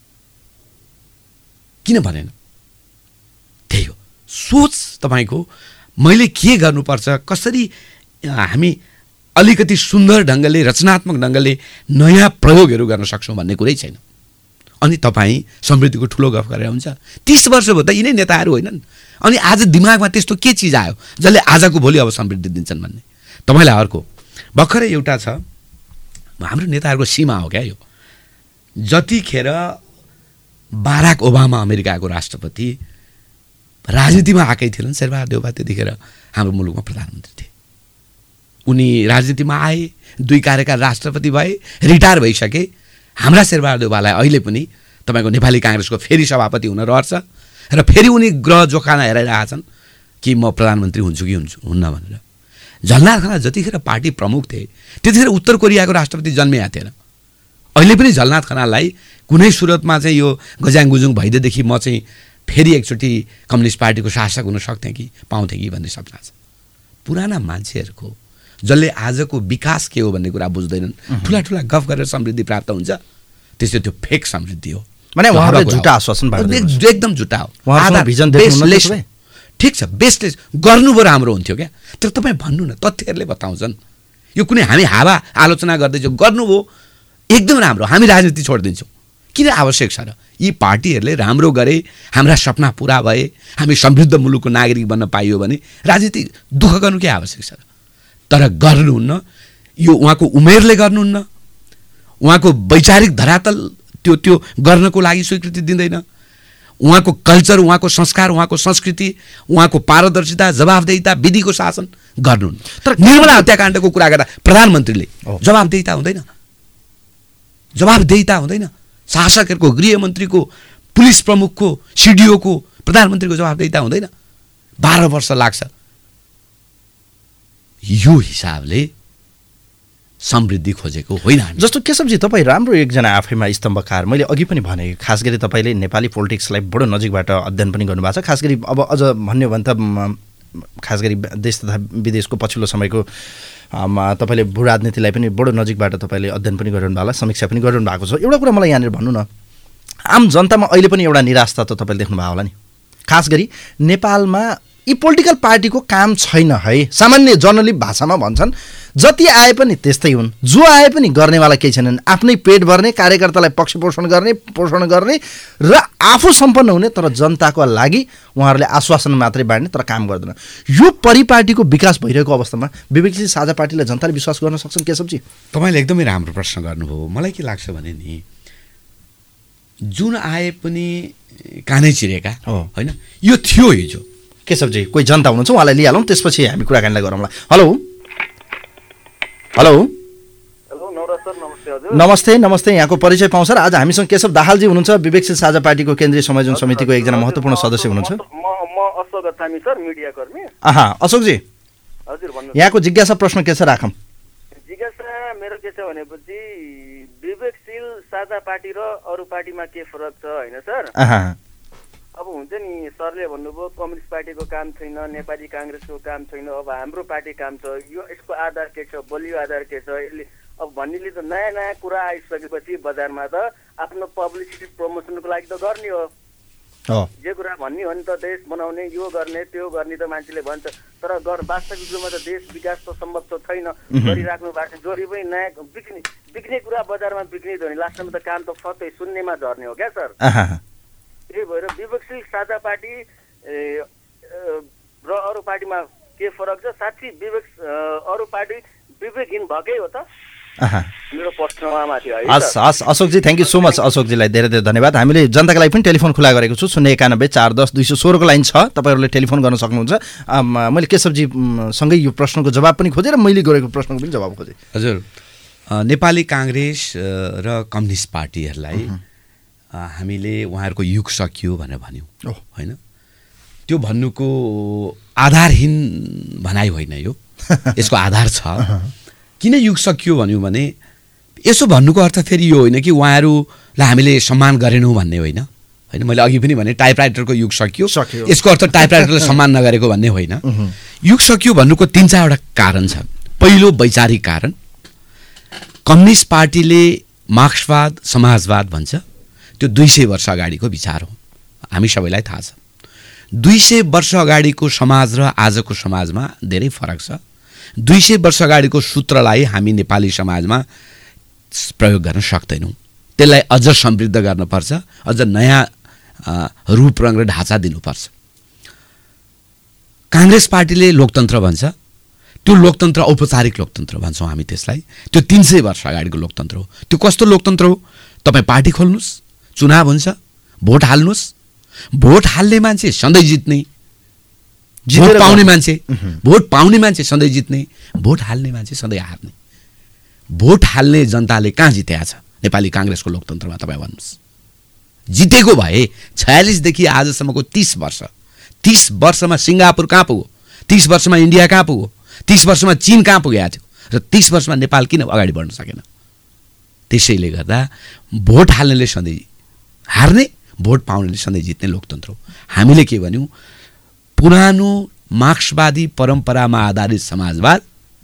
किन बनेन? त्यही हो सोच तपाईँको। मैले के गर्नुपर्छ, कसरी हामी अलिकति सुन्दर ढङ्गले, रचनात्मक ढङ्गले नयाँ प्रयोगहरू गर्न सक्छौँ भन्ने कुरै छैन। अनि तपाईँ समृद्धिको ठुलो गफ गरेर हुन्छ। तीस वर्ष भयो त यिनै नेताहरू होइनन्, अनि आज दिमागमा त्यस्तो के चिज आयो जसले आजको भोलि अब समृद्धि दिन्छन् भन्ने? तपाईँलाई अर्को भर्खरै एउटा छ, हाम्रो नेताहरूको सीमा हो क्या यो। जतिखेर बाराक ओबामा अमेरिकाको राष्ट्रपति राजनीतिमा आएकै थिएनन्, शेरबहादुर देउवा त्यतिखेर हाम्रो मुलुकमा प्रधानमन्त्री थिए। उनी राजनीतिमा आए, दुई कार्यकाल राष्ट्रपति भए, रिटायर भइसके। हाम्रा शेरबहादुर देउवालाई अहिले पनि तपाईँको नेपाली काङ्ग्रेसको फेरि सभापति हुन रहन्छ र फेरि उनी ग्रह जोखाना हेराइरहेछन् कि म प्रधानमन्त्री हुन्छु कि हुन्छु हुन्न भनेर। झलनाथ खनाल जतिखेर पार्टी प्रमुख थिए त्यतिखेर उत्तर कोरियाको राष्ट्रपति जन्मिएको थिएन। अहिले पनि झलनाथ खनाललाई कुनै सुरतमा चाहिँ यो गजाङ गुजुङ भइदिएदेखि म चाहिँ फेरि एकचोटि कम्युनिस्ट पार्टीको शासक हुन सक्थेँ कि पाउँथेँ कि भन्ने सपना छ। पुराना मान्छेहरूको जसले आजको विकास के हो भन्ने कुरा बुझ्दैनन्, ठुला ठुला गफ गरेर समृद्धि प्राप्त हुन्छ, त्यसले त्यो फेक समृद्धि हो। माने उहाँहरूले झुटा आश्वासन एकदम झुटा हो। भिजन ठिक छ, बेसलेस गर्नुभयो राम्रो हुन्थ्यो क्या। तर तपाईँ भन्नु न, तथ्यहरूले बताउँछन्। यो कुनै हामी हावा आलोचना गर्दैछौँ, गर्नुभयो एकदम राम्रो, हामी राजनीति छोडिदिन्छौँ। किन आवश्यक छ र? यी पार्टीहरूले राम्रो गरे, हाम्रा सपना पुरा भए, हामी समृद्ध मुलुकको नागरिक बन्न पाइयो भने राजनीति दुःख गर्नु के आवश्यक छ र? तर गर्नुहुन्न। यो उहाँको उमेरले गर्नुहुन्न, उहाँको वैचारिक धरातल त्यो त्यो गर्नको लागि स्वीकृति दिँदैन। उहाँको कल्चर, उहाँको संस्कार, उहाँको संस्कृति, उहाँको पारदर्शिता, जवाफदेहिता, विधिको शासन गर्नुहुन्न। तर निर्मला हत्याकाण्डको कुरा गर्दा प्रधानमन्त्रीले जवाफदेहिता हुँदैन, जवाफदेहिता हुँदैन। शासकहरूको, गृहमन्त्रीको, पुलिस प्रमुखको, सिडिओको, प्रधानमन्त्रीको जवाफदेहिता हुँदैन। बाह्र वर्ष लाग्छ। यो हिसाबले समृद्धि खोजेको होइन। जस्तो केशवजी तपाईँ राम्रो एकजना आफैमा स्तम्भकार। मैले अघि पनि भने, खास गरी तपाईँले नेपाली पोलिटिक्सलाई बडो नजिकबाट अध्ययन पनि गर्नुभएको छ। खास गरी अब अझ भन्यो भने त खास गरी देश तथा विदेशको पछिल्लो समयको तपाईँले भू राजनीतिलाई पनि बडो नजिकबाट तपाईँले अध्ययन पनि गरिरहनु भएको, समीक्षा पनि गरिरहनु भएको छ। एउटा कुरा मलाई यहाँनिर भन्नु न, आम जनतामा अहिले पनि एउटा निराशा त तपाईँले देख्नुभयो होला नि। खास गरी नेपालमा यी पोलिटिकल पार्टीको काम छैन है। सामान्य जर्नली भाषामा भन्छन् जति आए पनि त्यस्तै हुन्, जो आए पनि गर्नेवाला केही छैनन्। आफ्नै पेट भर्ने, कार्यकर्तालाई पक्ष पोषण गर्ने पोषण गर्ने र आफू सम्पन्न हुने, तर जनताको लागि उहाँहरूले आश्वासन मात्रै बाँड्ने, तर काम गर्दैन। यो परिपाटीको विकास भइरहेको अवस्थामा विवेकशील साझा पार्टीलाई जनताले विश्वास गर्न सक्छन् केशवजी? तपाईँले एकदमै राम्रो प्रश्न गर्नुभयो। मलाई के लाग्छ भने नि, जुन आए पनि कानै चिरेका होइन, यो थियो हिजो। केशवजी कोही जनता हुनुहुन्छ, उहाँलाई लिइहालौँ, त्यसपछि हामी कुराकानीलाई गरौँला। Hello hello hello Navraj sir, नमस्ते हजुर। नमस्ते नमस्ते, यहाँको परिचय पाउँ सर। आज हामीसँग केशव दाहालजी हुनुहुन्छ, विवेकशील साझा पार्टीको केन्द्रीय संयोजन समितिको एकजना महत्त्वपूर्ण सदस्य हुनुहुन्छ। म म अशोक थामी सर, मिडिया कर्मी। आहा, अशोकजी हजुर भन्नु। यहाँको जिज्ञासा प्रश्न के छ राखौँ? जिज्ञासा मेरो के छ भनेपछि विवेकशील साझा पार्टी र अरू पार्टीमा के फरक छ होइन सर? अब हुन्छ नि सरले भन्नुभयो कम्युनिस्ट पार्टीको काम छैन, नेपाली काङ्ग्रेसको काम छैन, अब हाम्रो पार्टी काम छ। यो यसको आधार के छ, बलियो आधार के छ? यसले अब भन्नेले त नयाँ नयाँ कुरा आइसकेपछि बजारमा त आफ्नो पब्लिसिटी प्रमोसनको लागि त गर्ने हो। जे कुरा भन्ने हो नि त देश बनाउने, यो गर्ने त्यो गर्ने त मान्छेले भन्छ, तर गर वास्तविक रूपमा त देश विकास त सम्भव त छैन। गरिराख्नु भएको जोरी पनि नयाँ बिक्ने बिक्ने कुरा बजारमा बिक्ने हो भने लास्टमा त काम त फतै शून्यमा झर्ने हो क्या सर? त्यही भएर विवेकशील साझा पार्टी र अरू पार्टीमा के फरक छ? साँच्ची विवेक अरू पार्टी विवेकहीन भएकै हो त? मेरो प्रश्नमा थियो है। हस् हस् अशोकजी, थ्याङ्क यू सो मच। अशोकजीलाई धेरै धेरै धन्यवाद। हामीले जनताको लागि पनि टेलिफोन खुला गरेको छु, शून्य एकानब्बे चार दस दुई सौ सोह्रको लाइन छ, तपाईँहरूले टेलिफोन गर्न सक्नुहुन्छ। मैले केशवजी सँगै यो प्रश्नको जवाब पनि खोजेँ र मैले गरेको प्रश्नको पनि जवाब खोजेँ। हजुर, नेपाली काङ्ग्रेस र कम्युनिस्ट पार्टीहरूलाई हामीले उहाँहरूको युग सकियो भनेर भन्यौँ होइन? त्यो भन्नुको आधारहीन भनाइ होइन यो, यसको आधार छ। किन युग सकियो भन्यो भने यसो भन्नुको अर्थ फेरि यो होइन कि उहाँहरूलाई हामीले सम्मान गरेनौँ भन्ने होइन होइन। मैले अघि पनि भने टाइपराइटरको युग सकियो, यसको अर्थ टाइपराइटरलाई सम्मान नगरेको भन्ने होइन। युग सकियो भन्नुको तिन चारवटा कारण छ। पहिलो वैचारिक कारण, कम्युनिस्ट पार्टीले मार्क्सवाद समाजवाद भन्छ, त्यो दुई सय वर्ष अगाडिको विचार हो, हामी सबैलाई थाहा छ। दुई सय वर्ष अगाडिको समाज र आजको समाजमा धेरै फरक छ। दुई सय वर्ष अगाडिको सूत्रलाई हामी नेपाली समाजमा प्रयोग गर्न सक्दैनौँ, त्यसलाई अझ समृद्ध गर्नुपर्छ, अझ नयाँ रूप रङ र ढाँचा दिनुपर्छ। काङ्ग्रेस पार्टीले लोकतन्त्र भन्छ, त्यो लोकतन्त्र औपचारिक लोकतन्त्र भन्छौँ हामी त्यसलाई। त्यो तिन सय वर्ष अगाडिको लोकतन्त्र हो। त्यो कस्तो लोकतन्त्र हो? तपाईँ पार्टी खोल्नुहोस्, चुनाव हुन्छ, भोट हाल्नुहोस्, भोट हाल्ने मान्छे सधैँ जित्ने, भोट पाउने मान्छे भोट पाउने मान्छे सधैँ जित्ने, भोट हाल्ने मान्छे सधैँ हार्ने। भोट हाल्ने जनताले कहाँ जितेको छ नेपाली काङ्ग्रेसको लोकतन्त्रमा? तपाईँ भन्नुहोस्। जितेको भए छयालिसदेखि आजसम्मको तिस वर्ष तिस वर्षमा सिङ्गापुर कहाँ पुग्यो, तिस वर्षमा इन्डिया कहाँ पुग्यो, तिस वर्षमा चीन कहाँ पुगेको थियो, र तिस वर्षमा नेपाल किन अगाडि बढ्न सकेन? त्यसैले गर्दा भोट हाल्नेले सधैँ हार्ने, भोट पाउनेले सधैँ जित्ने लोकतन्त्र हो। हामीले के भन्यौँ? पुरानो मार्क्सवादी परम्परामा आधारित समाजवाद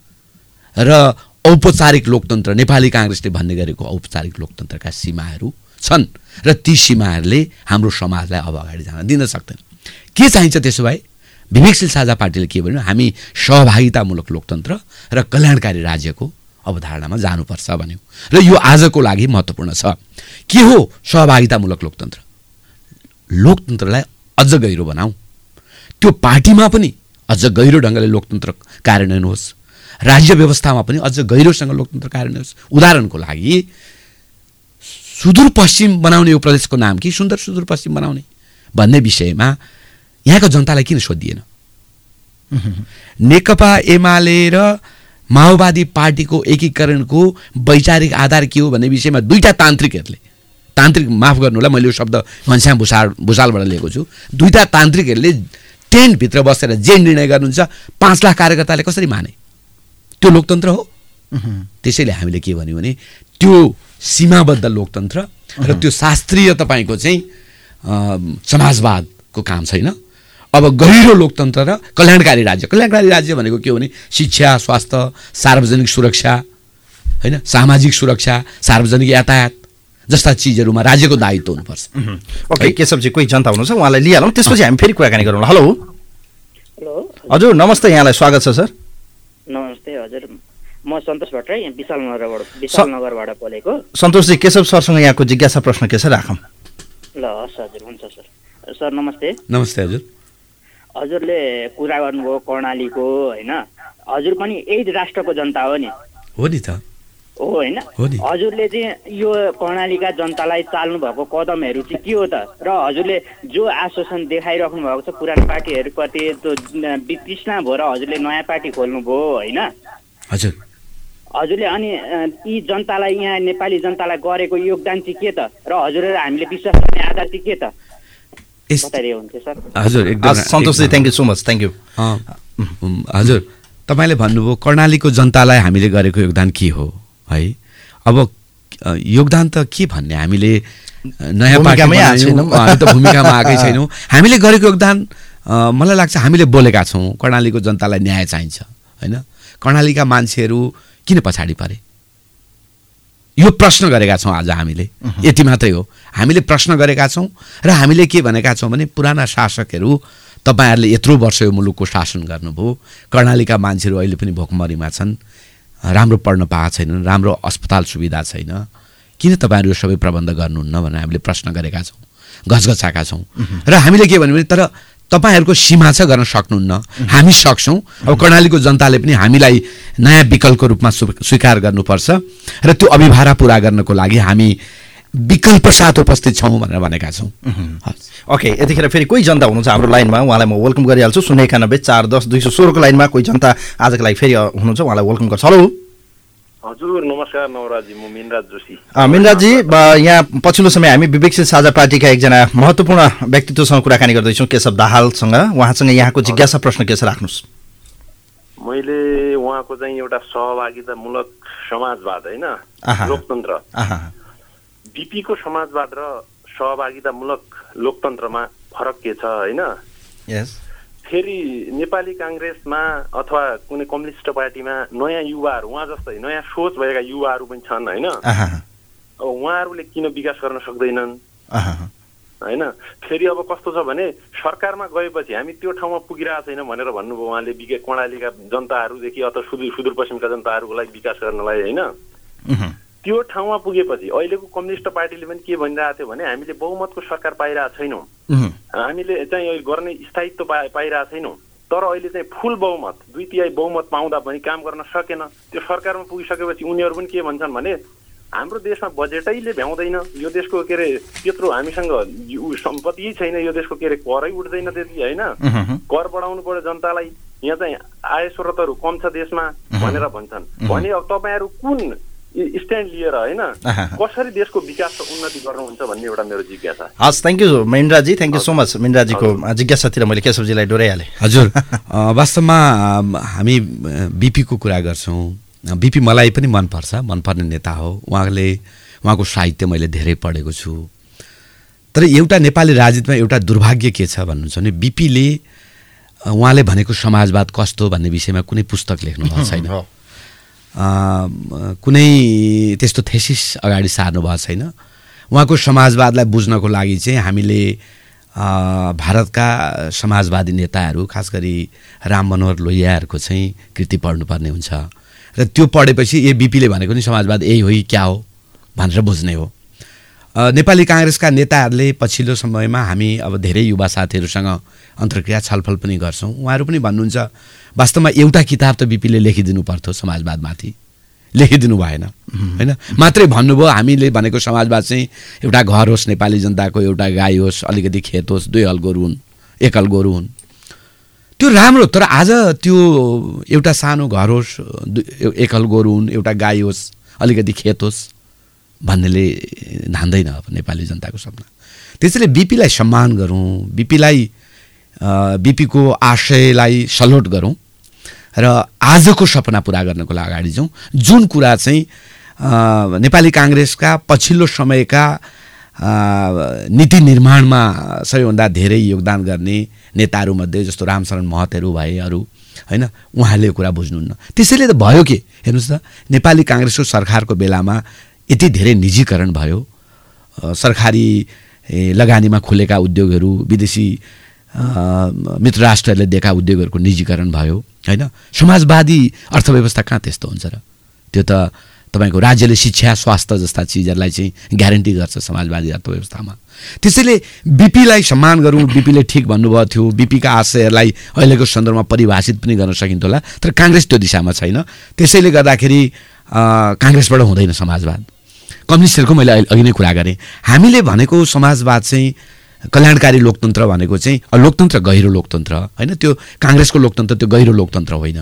र औपचारिक लोकतन्त्र, नेपाली काङ्ग्रेसले भन्ने गरेको औपचारिक लोकतन्त्रका सीमाहरू छन् र ती सीमाहरूले हाम्रो समाजलाई अब अगाडि जान दिन सक्दैन। के चाहिन्छ त्यसो भए? विवेकशील साझा पार्टीले के भन्यो? हामी सहभागितामूलक लोकतन्त्र र कल्याणकारी राज्यको अवधारणामा जानुपर्छ भन्यो, र यो आजको लागि महत्त्वपूर्ण छ। के हो सहभागितामूलक लोकतन्त्र? लोकतन्त्रलाई अझ गहिरो बनाऊ, त्यो पार्टीमा पनि अझ गहिरो ढङ्गले लोकतन्त्र कार्यान्वयन होस्, राज्य व्यवस्थामा पनि अझ गहिरोसँग लोकतन्त्र कार्यान्वयन होस्। उदाहरणको लागि सुदूरपश्चिम बनाउने यो प्रदेशको नाम कि सुन्दर सुदूरपश्चिम बनाउने भन्ने विषयमा यहाँको जनतालाई किन सोधिएन? नेकपा एमाले र माओवादी पार्टीको एकीकरणको वैचारिक आधार के हो भन्ने विषयमा दुईटा तान्त्रिकहरूले, तान्त्रिक माफ गर्नु होला मैले यो शब्द घनश्याम भुषाल भुषालबाट लिएको छु, दुईटा तान्त्रिकहरूले टेन्टभित्र बसेर जे निर्णय गर्नुहुन्छ पाँच लाख कार्यकर्ताले कसरी माने? त्यो लोकतन्त्र हो? त्यसैले हामीले के भन्यौँ भने त्यो सीमाबद्ध लोकतन्त्र र त्यो शास्त्रीय तपाईँको चाहिँ समाजवादको काम छैन। अब गहिरो लोकतन्त्र र कल्याणकारी राज्य, कल्याणकारी राज्य भनेको के हो भने शिक्षा, स्वास्थ्य, सार्वजनिक सुरक्षा होइन, सामाजिक सुरक्षा, सार्वजनिक यातायात जस्ता चिजहरूमा राज्यको दायित्व हुनुपर्छ। ओके केशवजी, कोही जनता हुनुहुन्छ, उहाँलाई लिइहालौँ, त्यसपछि हामी फेरि कुराकानी गरौँ। हेलो हेलो हजुर, नमस्ते, यहाँलाई स्वागत छ सर। नमस्ते हजुर, म सन्तोष भट्टराई विशाल नगरबाट विशाल नगरबाट बोलेको। सन्तोषजी, केशव सरसँग यहाँको जिज्ञासा प्रश्न के छ राखौँ? ल हस् हजुर, हुन्छ सर। सर नमस्ते। नमस्ते हजुर। हजुरले कुरा गर्नुभयो कर्णालीको होइन, हजुर पनि यही राष्ट्रको जनता हो नि? हो नि त, हो होइन? हजुरले चाहिँ यो कर्णालीका जनतालाई चाल्नु भएको कदमहरू चाहिँ के हो त? र हजुरले जो आश्वासन देखाइराख्नु भएको छ पुरानो पार्टीहरूप्रति त्यो वितृष्णा भएर हजुरले नयाँ पार्टी खोल्नुभयो होइन हजुर? हजुरले अनि यी जनतालाई, यहाँ नेपाली जनतालाई गरेको योगदान चाहिँ के त? र हजुरले हामीले विश्वास गर्ने आधार चाहिँ के त? बताइदिए हुन्थ्यो सर। हजुर एकदम सन्तोषजी, thank you so much, thank you. हजुर, तपाईँले भन्नुभयो कर्णालीको जनतालाई हामीले गरेको योगदान के हो है। अब योगदान त के भन्ने, हामीले नयाँ पार्टी बनायौँ त भूमिकामा आएकै छैनौँ। हामीले गरेको योगदान मलाई लाग्छ हामीले बोलेका छौँ कर्णालीको जनतालाई न्याय चाहिन्छ होइन। कर्णालीका मान्छेहरू किन पछाडि परे यो प्रश्न गरेका छौँ आज हामीले, यति मात्रै हो। हामीले प्रश्न गरेका छौँ र हामीले के भनेका छौँ भने पुराना शासकहरू तपाईँहरूले यत्रो वर्ष यो मुलुकको शासन गर्नुभयो, कर्णालीका मान्छेहरू अहिले पनि भोकमरीमा छन्, राम्रो पढ्न पाएको छैनन्, राम्रो अस्पताल सुविधा छैन, किन तपाईँहरू यो सबै प्रबन्ध गर्नुहुन्न भनेर हामीले प्रश्न गरेका छौँ, घचघचाएका छौँ। र हामीले के भन्यो भने तर तपाईँहरूको सीमा छ, गर्न सक्नुहुन्न, हामी सक्छौँ। अब कर्णालीको जनताले पनि हामीलाई नयाँ विकल्पको रूपमा स्वीकार गर्नुपर्छ र त्यो अभिभारा पुरा गर्नको लागि हामी विकल्प साथ उपस्थित छौँ भनेर भनेका छौँ। ओके, यतिखेर फेरि कोही जनता हुनुहुन्छ हाम्रो लाइनमा, उहाँलाई म वेलकम गरिहाल्छु। शून्य एकानब्बे चार दस दुई सौ सोह्रको लाइनमा कोही जनता आजको लागि फेरि हुनुहुन्छ, उहाँलाई वेलकम गर्छु। हेलो हजुर, नमस्कार नवराजी, म मिनराज जोशी। मिनराजजी, यहाँ पछिल्लो समय हामी विवेकशील साझा पार्टीका एकजना महत्त्वपूर्ण व्यक्तित्वसँग कुराकानी गर्दैछौँ, केशव दाहालसँग। उहाँसँग यहाँको जिज्ञासा प्रश्न के छ, राख्नुहोस्। मैले उहाँको चाहिँ एउटा सहभागितामूलक समाजवाद होइन, लोकतन्त्र, बिपीको समाजवाद र सहभागितामूलक लोकतन्त्रमा फरक के छ होइन। फेरि नेपाली काङ्ग्रेसमा अथवा कुनै कम्युनिस्ट पार्टीमा नयाँ युवाहरू, उहाँ जस्तै नयाँ सोच भएका युवाहरू पनि छन् होइन। अब उहाँहरूले किन विकास गर्न सक्दैनन् होइन। फेरि अब कस्तो छ भने सरकारमा गएपछि हामी त्यो ठाउँमा पुगिरहेको छैन भनेर भन्नुभयो उहाँले, विके कर्णालीका जनताहरूदेखि अथवा सुदूर सुदूरपश्चिमका जनताहरूको लागि विकास गर्नलाई होइन। त्यो ठाउँमा पुगेपछि अहिलेको कम्युनिस्ट पार्टीले पनि के भनिरहेको थियो भने हामीले बहुमतको सरकार पाइरहेको छैनौँ, हामीले चाहिँ गर्ने स्थायित्व पाइ पाइरहेको छैनौँ, तर अहिले चाहिँ फुल बहुमत, दुई तिहाई बहुमत पाउँदा पनि काम गर्न सकेन। त्यो सरकारमा पुगिसकेपछि उनीहरू पनि के भन्छन् भने हाम्रो देशमा बजेटैले भ्याउँदैन, यो देशको के अरे त्यत्रो हामीसँग सम्पत्ति छैन, यो देशको के अरे करै उठ्दैन त्यति होइन, कर बढाउनु पर्यो जनतालाई, यहाँ चाहिँ आय स्रोतहरू कम छ देशमा भनेर भन्छन्। भने अब तपाईँहरू कुन स्ट्यान्ड लिएर होइन कसरी देशको विकास र उन्नति गर्नुहुन्छ भन्ने एउटा मेरो जिज्ञासा। हस्, थ्याङ्क यू मिनराजी, थ्याङ्क यू सो मच। मिनराजीको जिज्ञासातिर मैले केशवजीलाई डोराइहालेँ। हजुर, वास्तवमा हामी बिपीको कुरा गर्छौँ, बिपी मलाई पनि मनपर्छ, मनपर्ने नेता हो। उहाँले उहाँको साहित्य मैले धेरै पढेको छु। तर एउटा नेपाली राजनीतिमा एउटा दुर्भाग्य के छ भन्नुहुन्छ भने बिपीले उहाँले भनेको समाजवाद कस्तो भन्ने विषयमा कुनै पुस्तक लेख्नु भएको छैन, कुनै त्यस्तो थेसिस अगाडि सार्नु भएको छैन। उहाँको समाजवादलाई बुझ्नको लागि चाहिँ हामीले भारतका समाजवादी नेताहरू, खास गरी राम मनोहर लोहियाहरूको चाहिँ कृति पढ्नुपर्ने हुन्छ र त्यो पढेपछि ए बिपीले भनेको नि समाजवाद यही हो क्या हो भनेर बुझ्ने हो। नेपाली काङ्ग्रेसका नेताहरूले पछिल्लो समयमा हामी अब धेरै युवा साथीहरूसँग अन्तर्क्रिया छलफल पनि गर्छौँ। उहाँहरू पनि भन्नुहुन्छ वास्तवमा एउटा किताब त बिपीले लेखिदिनु पर्थ्यो समाजवादमाथि, लेखिदिनु भएन होइन। मात्रै भन्नुभयो हामीले भनेको समाजवाद चाहिँ एउटा घर होस्, नेपाली जनताको एउटा गाई होस्, अलिकति खेत होस्, दुई हल गोरु हुन्, एक हल गोरु हुन्, त्यो राम्रो। तर आज त्यो एउटा सानो घर होस्, एक हल गोरु हुन्, एउटा गाई होस्, अलिकति खेत होस् भन्नेले धान्दैन अब नेपाली जनताको सपना। त्यसैले बिपीलाई सम्मान गरौँ, बिपीलाई बिपीको आशयलाई सलोट गरौँ र आजको सपना पुरा गर्नको लागि अगाडि जाउँ। जुन कुरा चाहिँ नेपाली काङ्ग्रेसका पछिल्लो समयका नीति निर्माणमा सबैभन्दा धेरै योगदान गर्ने नेताहरूमध्ये जस्तो रामशरण महतहरू भए अरू होइन, उहाँले यो कुरा बुझ्नुहुन्न। त्यसैले त भयो के हेर्नुहोस् त, नेपाली काङ्ग्रेसको सरकारको बेलामा यति धेरै निजीकरण भयो, सरकारी लगानीमा खुलेका उद्योगहरू, विदेशी मित्र राष्ट्रहरूले दिएका उद्योगहरूको निजीकरण भयो होइन। समाजवादी अर्थव्यवस्था कहाँ त्यस्तो हुन्छ र? त्यो त तपाईँको राज्यले शिक्षा स्वास्थ्य जस्ता चिजहरूलाई चाहिँ ग्यारेन्टी गर्छ समाजवादी अर्थव्यवस्थामा। त्यसैले बिपीलाई सम्मान गरौँ। बिपीले ठिक भन्नुभएको थियो, बिपीका आशयहरूलाई अहिलेको सन्दर्भमा परिभाषित पनि गर्न सकिन्थ्यो होला, तर काङ्ग्रेस त्यो दिशामा छैन। त्यसैले गर्दाखेरि काङ्ग्रेसबाट हुँदैन समाजवाद। कम्युनिस्टहरूको मैले अघि नै कुरा गरेँ, हामीले भनेको समाजवाद चाहिँ कल्याणकारी लोकतन्त्र भनेको चाहिँ लोकतन्त्र गहिरो लोकतन्त्र होइन, त्यो काङ्ग्रेसको लोकतन्त्र त्यो गहिरो लोकतन्त्र होइन।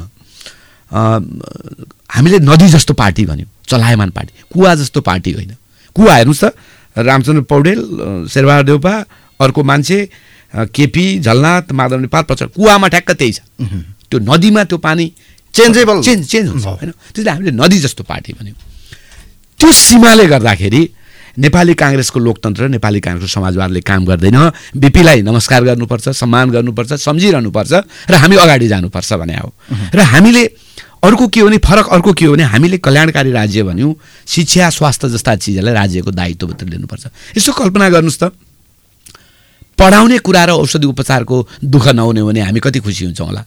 हामीले नदी जस्तो पार्टी भन्यौँ, चलायमान पार्टी, कुवा जस्तो पार्टी होइन। कुवा हेर्नुहोस् त, रामचन्द्र पौडेल, शेरबहादुर देउपा, अर्को मान्छे केपी झलनाथ, माधव नेपाल, प्रचण्ड, कुवामा ठ्याक्क त्यही छ। त्यो नदीमा त्यो पानी चेन्जेबल चेन्ज चेन्ज हुन्छ होइन। त्यसले हामीले नदी जस्तो पार्टी भन्यौँ। त्यो सीमाले गर्दाखेरि नेपाली काङ्ग्रेसको लोकतन्त्र र नेपाली काङ्ग्रेसको समाजवादले काम गर्दैन। बिपीलाई नमस्कार गर्नुपर्छ, सम्मान गर्नुपर्छ, सम्झिरहनुपर्छ र हामी अगाडि जानुपर्छ भने हो। र हामीले अर्को के हो भने फरक अर्को के हो भने हामीले कल्याणकारी राज्य भन्यौँ, शिक्षा स्वास्थ्य जस्ता चिजहरूलाई राज्यको दायित्वभित्र लिनुपर्छ। यसो कल्पना गर्नुहोस् त, पढाउने कुरा र औषधि उपचारको दुःख नहुने भने हामी कति खुसी हुन्छौँ होला।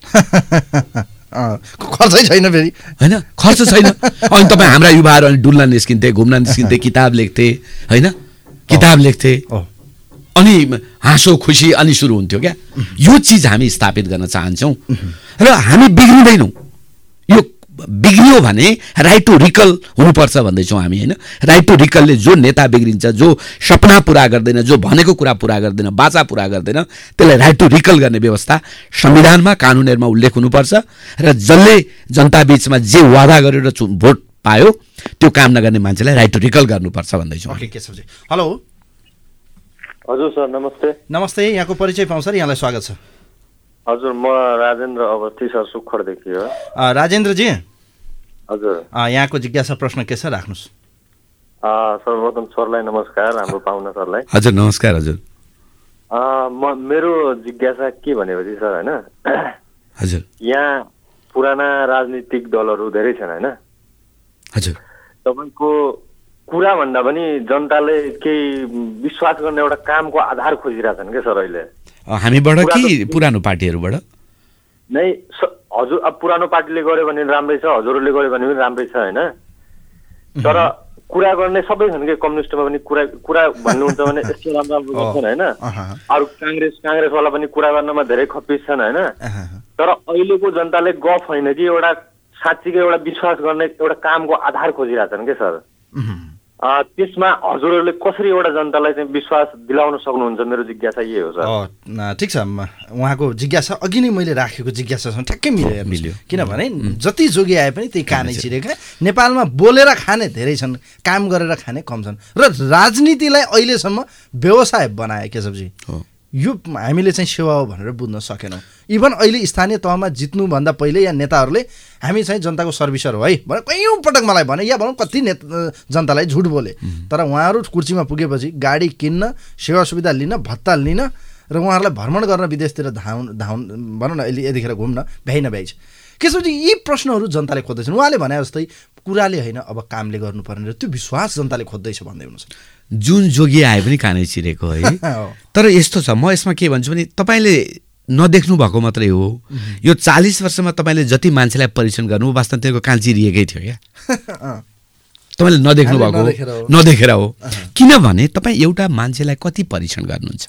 खर्चै छैन फेरि, होइन खर्च छैन। अनि तपाईँ हाम्रा युवाहरू अनि डुल्न निस्किन्थे, घुम्न निस्किन्थे, किताब लेख्थे, होइन किताब लेख्थे, अनि हाँसो खुसी अनि सुरु हुन्थ्यो क्या। यो चिज हामी स्थापित गर्न चाहन्छौँ र हामी बिग्रिँदैनौँ। यो बिग्रियो भने राइट टु रिकल हुनुपर्छ भन्दैछौँ हामी, होइन। राइट टु रिकलले जो नेता बिग्रिन्छ, जो सपना पुरा गर्दैन, जो भनेको कुरा पुरा गर्दैन, बाचा पुरा गर्दैन, त्यसलाई राइट टु रिकल गर्ने व्यवस्था संविधानमा कानुनहरूमा उल्लेख हुनुपर्छ र जसले जनता बिचमा जे वादा गरेर भोट पायो त्यो काम नगर्ने मान्छेलाई राइट टु रिकल गर्नुपर्छ भन्दैछौँ। हेलो हजुर सर, नमस्ते। नमस्ते, यहाँको परिचय पाउँ सर, यहाँलाई स्वागत छ। हजुर, म राजेन्द्र अवस्थी सर, सुखखरदेखि हो। राजेन्द्रजी, हजुर यहाँको जिज्ञासा प्रश्न के छ, राख्नुहोस्। सर्वप्रथम सरलाई नमस्कार, हाम्रो पाहुना सरलाई। हजुर नमस्कार। हजुर म मेरो जिज्ञासा के भनेपछि सर, होइन, हजुर यहाँ पुराना राजनीतिक दलहरू धेरै छन्, होइन। हजुर तपाईँको कुरा भन्दा पनि जनताले केही विश्वास गर्ने एउटा कामको आधार खोजिरहेछन् क्या सर अहिले। हामीबाट कि पुरानो पार्टीहरूबाट? नै हजुर, अब पुरानो पार्टीले गर्यो भने राम्रै छ, हजुरहरूले गर्यो भने पनि राम्रै छ, होइन। तर कुरा गर्ने सबै छन् कि कम्युनिस्टमा पनि कुरा कुरा भन्नुहुन्छ भने यस्तो राम्रो राम्रो गर्छन्, होइन। अरू काङ्ग्रेस काङ्ग्रेसवाला पनि कुरा गर्नमा धेरै खप्पिस छन्, होइन। तर अहिलेको जनताले गफ होइन कि एउटा साँच्चीकै एउटा विश्वास गर्ने एउटा कामको आधार खोजिरहेछन् क्या सर। त्यसमा हजुरहरूले कसरी एउटा जनतालाई चाहिँ विश्वास दिलाउन सक्नुहुन्छ, मेरो जिज्ञासा यही हो सर। ठिक छ, उहाँको जिज्ञासा अघि नै मैले राखेको जिज्ञासासँग ठ्याक्कै मिल्यो मिल्यो किनभने जति जोगी आए पनि त्यही कानै चिरेका। नेपालमा बोलेर खाने धेरै छन्, काम गरेर खाने कम छन्, र राजनीतिलाई अहिलेसम्म व्यवसाय बनाए केशवजी। यो हामीले चाहिँ सेवा हो भनेर बुझ्न सकेनौँ। इभन अहिले स्थानीय तहमा जित्नुभन्दा पहिले या नेताहरूले हामी चाहिँ जनताको सर्भिसर हो है भनेर कयौँ पटक मलाई भने, या भनौँ कति नेता जनतालाई झुट बोले। तर उहाँहरू कुर्सीमा पुगेपछि गाडी किन्न, सेवा सुविधा लिन, भत्ता लिन र उहाँहरूलाई भ्रमण गर्न विदेशतिर धाउन धाउन भनौँ न अहिले यतिखेर घुम्न भ्याइ नभ्याइ छ। त्यसपछि यी प्रश्नहरू जनताले खोज्दैछन्। उहाँले भने जस्तै कुराले होइन अब कामले गर्नुपर्ने र त्यो विश्वास जनताले खोज्दैछ भन्दै हुनुहुन्छ। जुन जोगी आए पनि कानै चिरेको है। तर यस्तो छ, म यसमा के भन्छु भने तपाईँले नदेख्नु भएको मात्रै हो। यो चालिस वर्षमा तपाईँले जति मान्छेलाई परीक्षण गर्नु वास्तवमा त्यसको कान चिरिएकै थियो क्या। तपाईँले नदेख्नु भएको नदेखेर हो। किनभने तपाईँ एउटा मान्छेलाई कति परीक्षण गर्नुहुन्छ,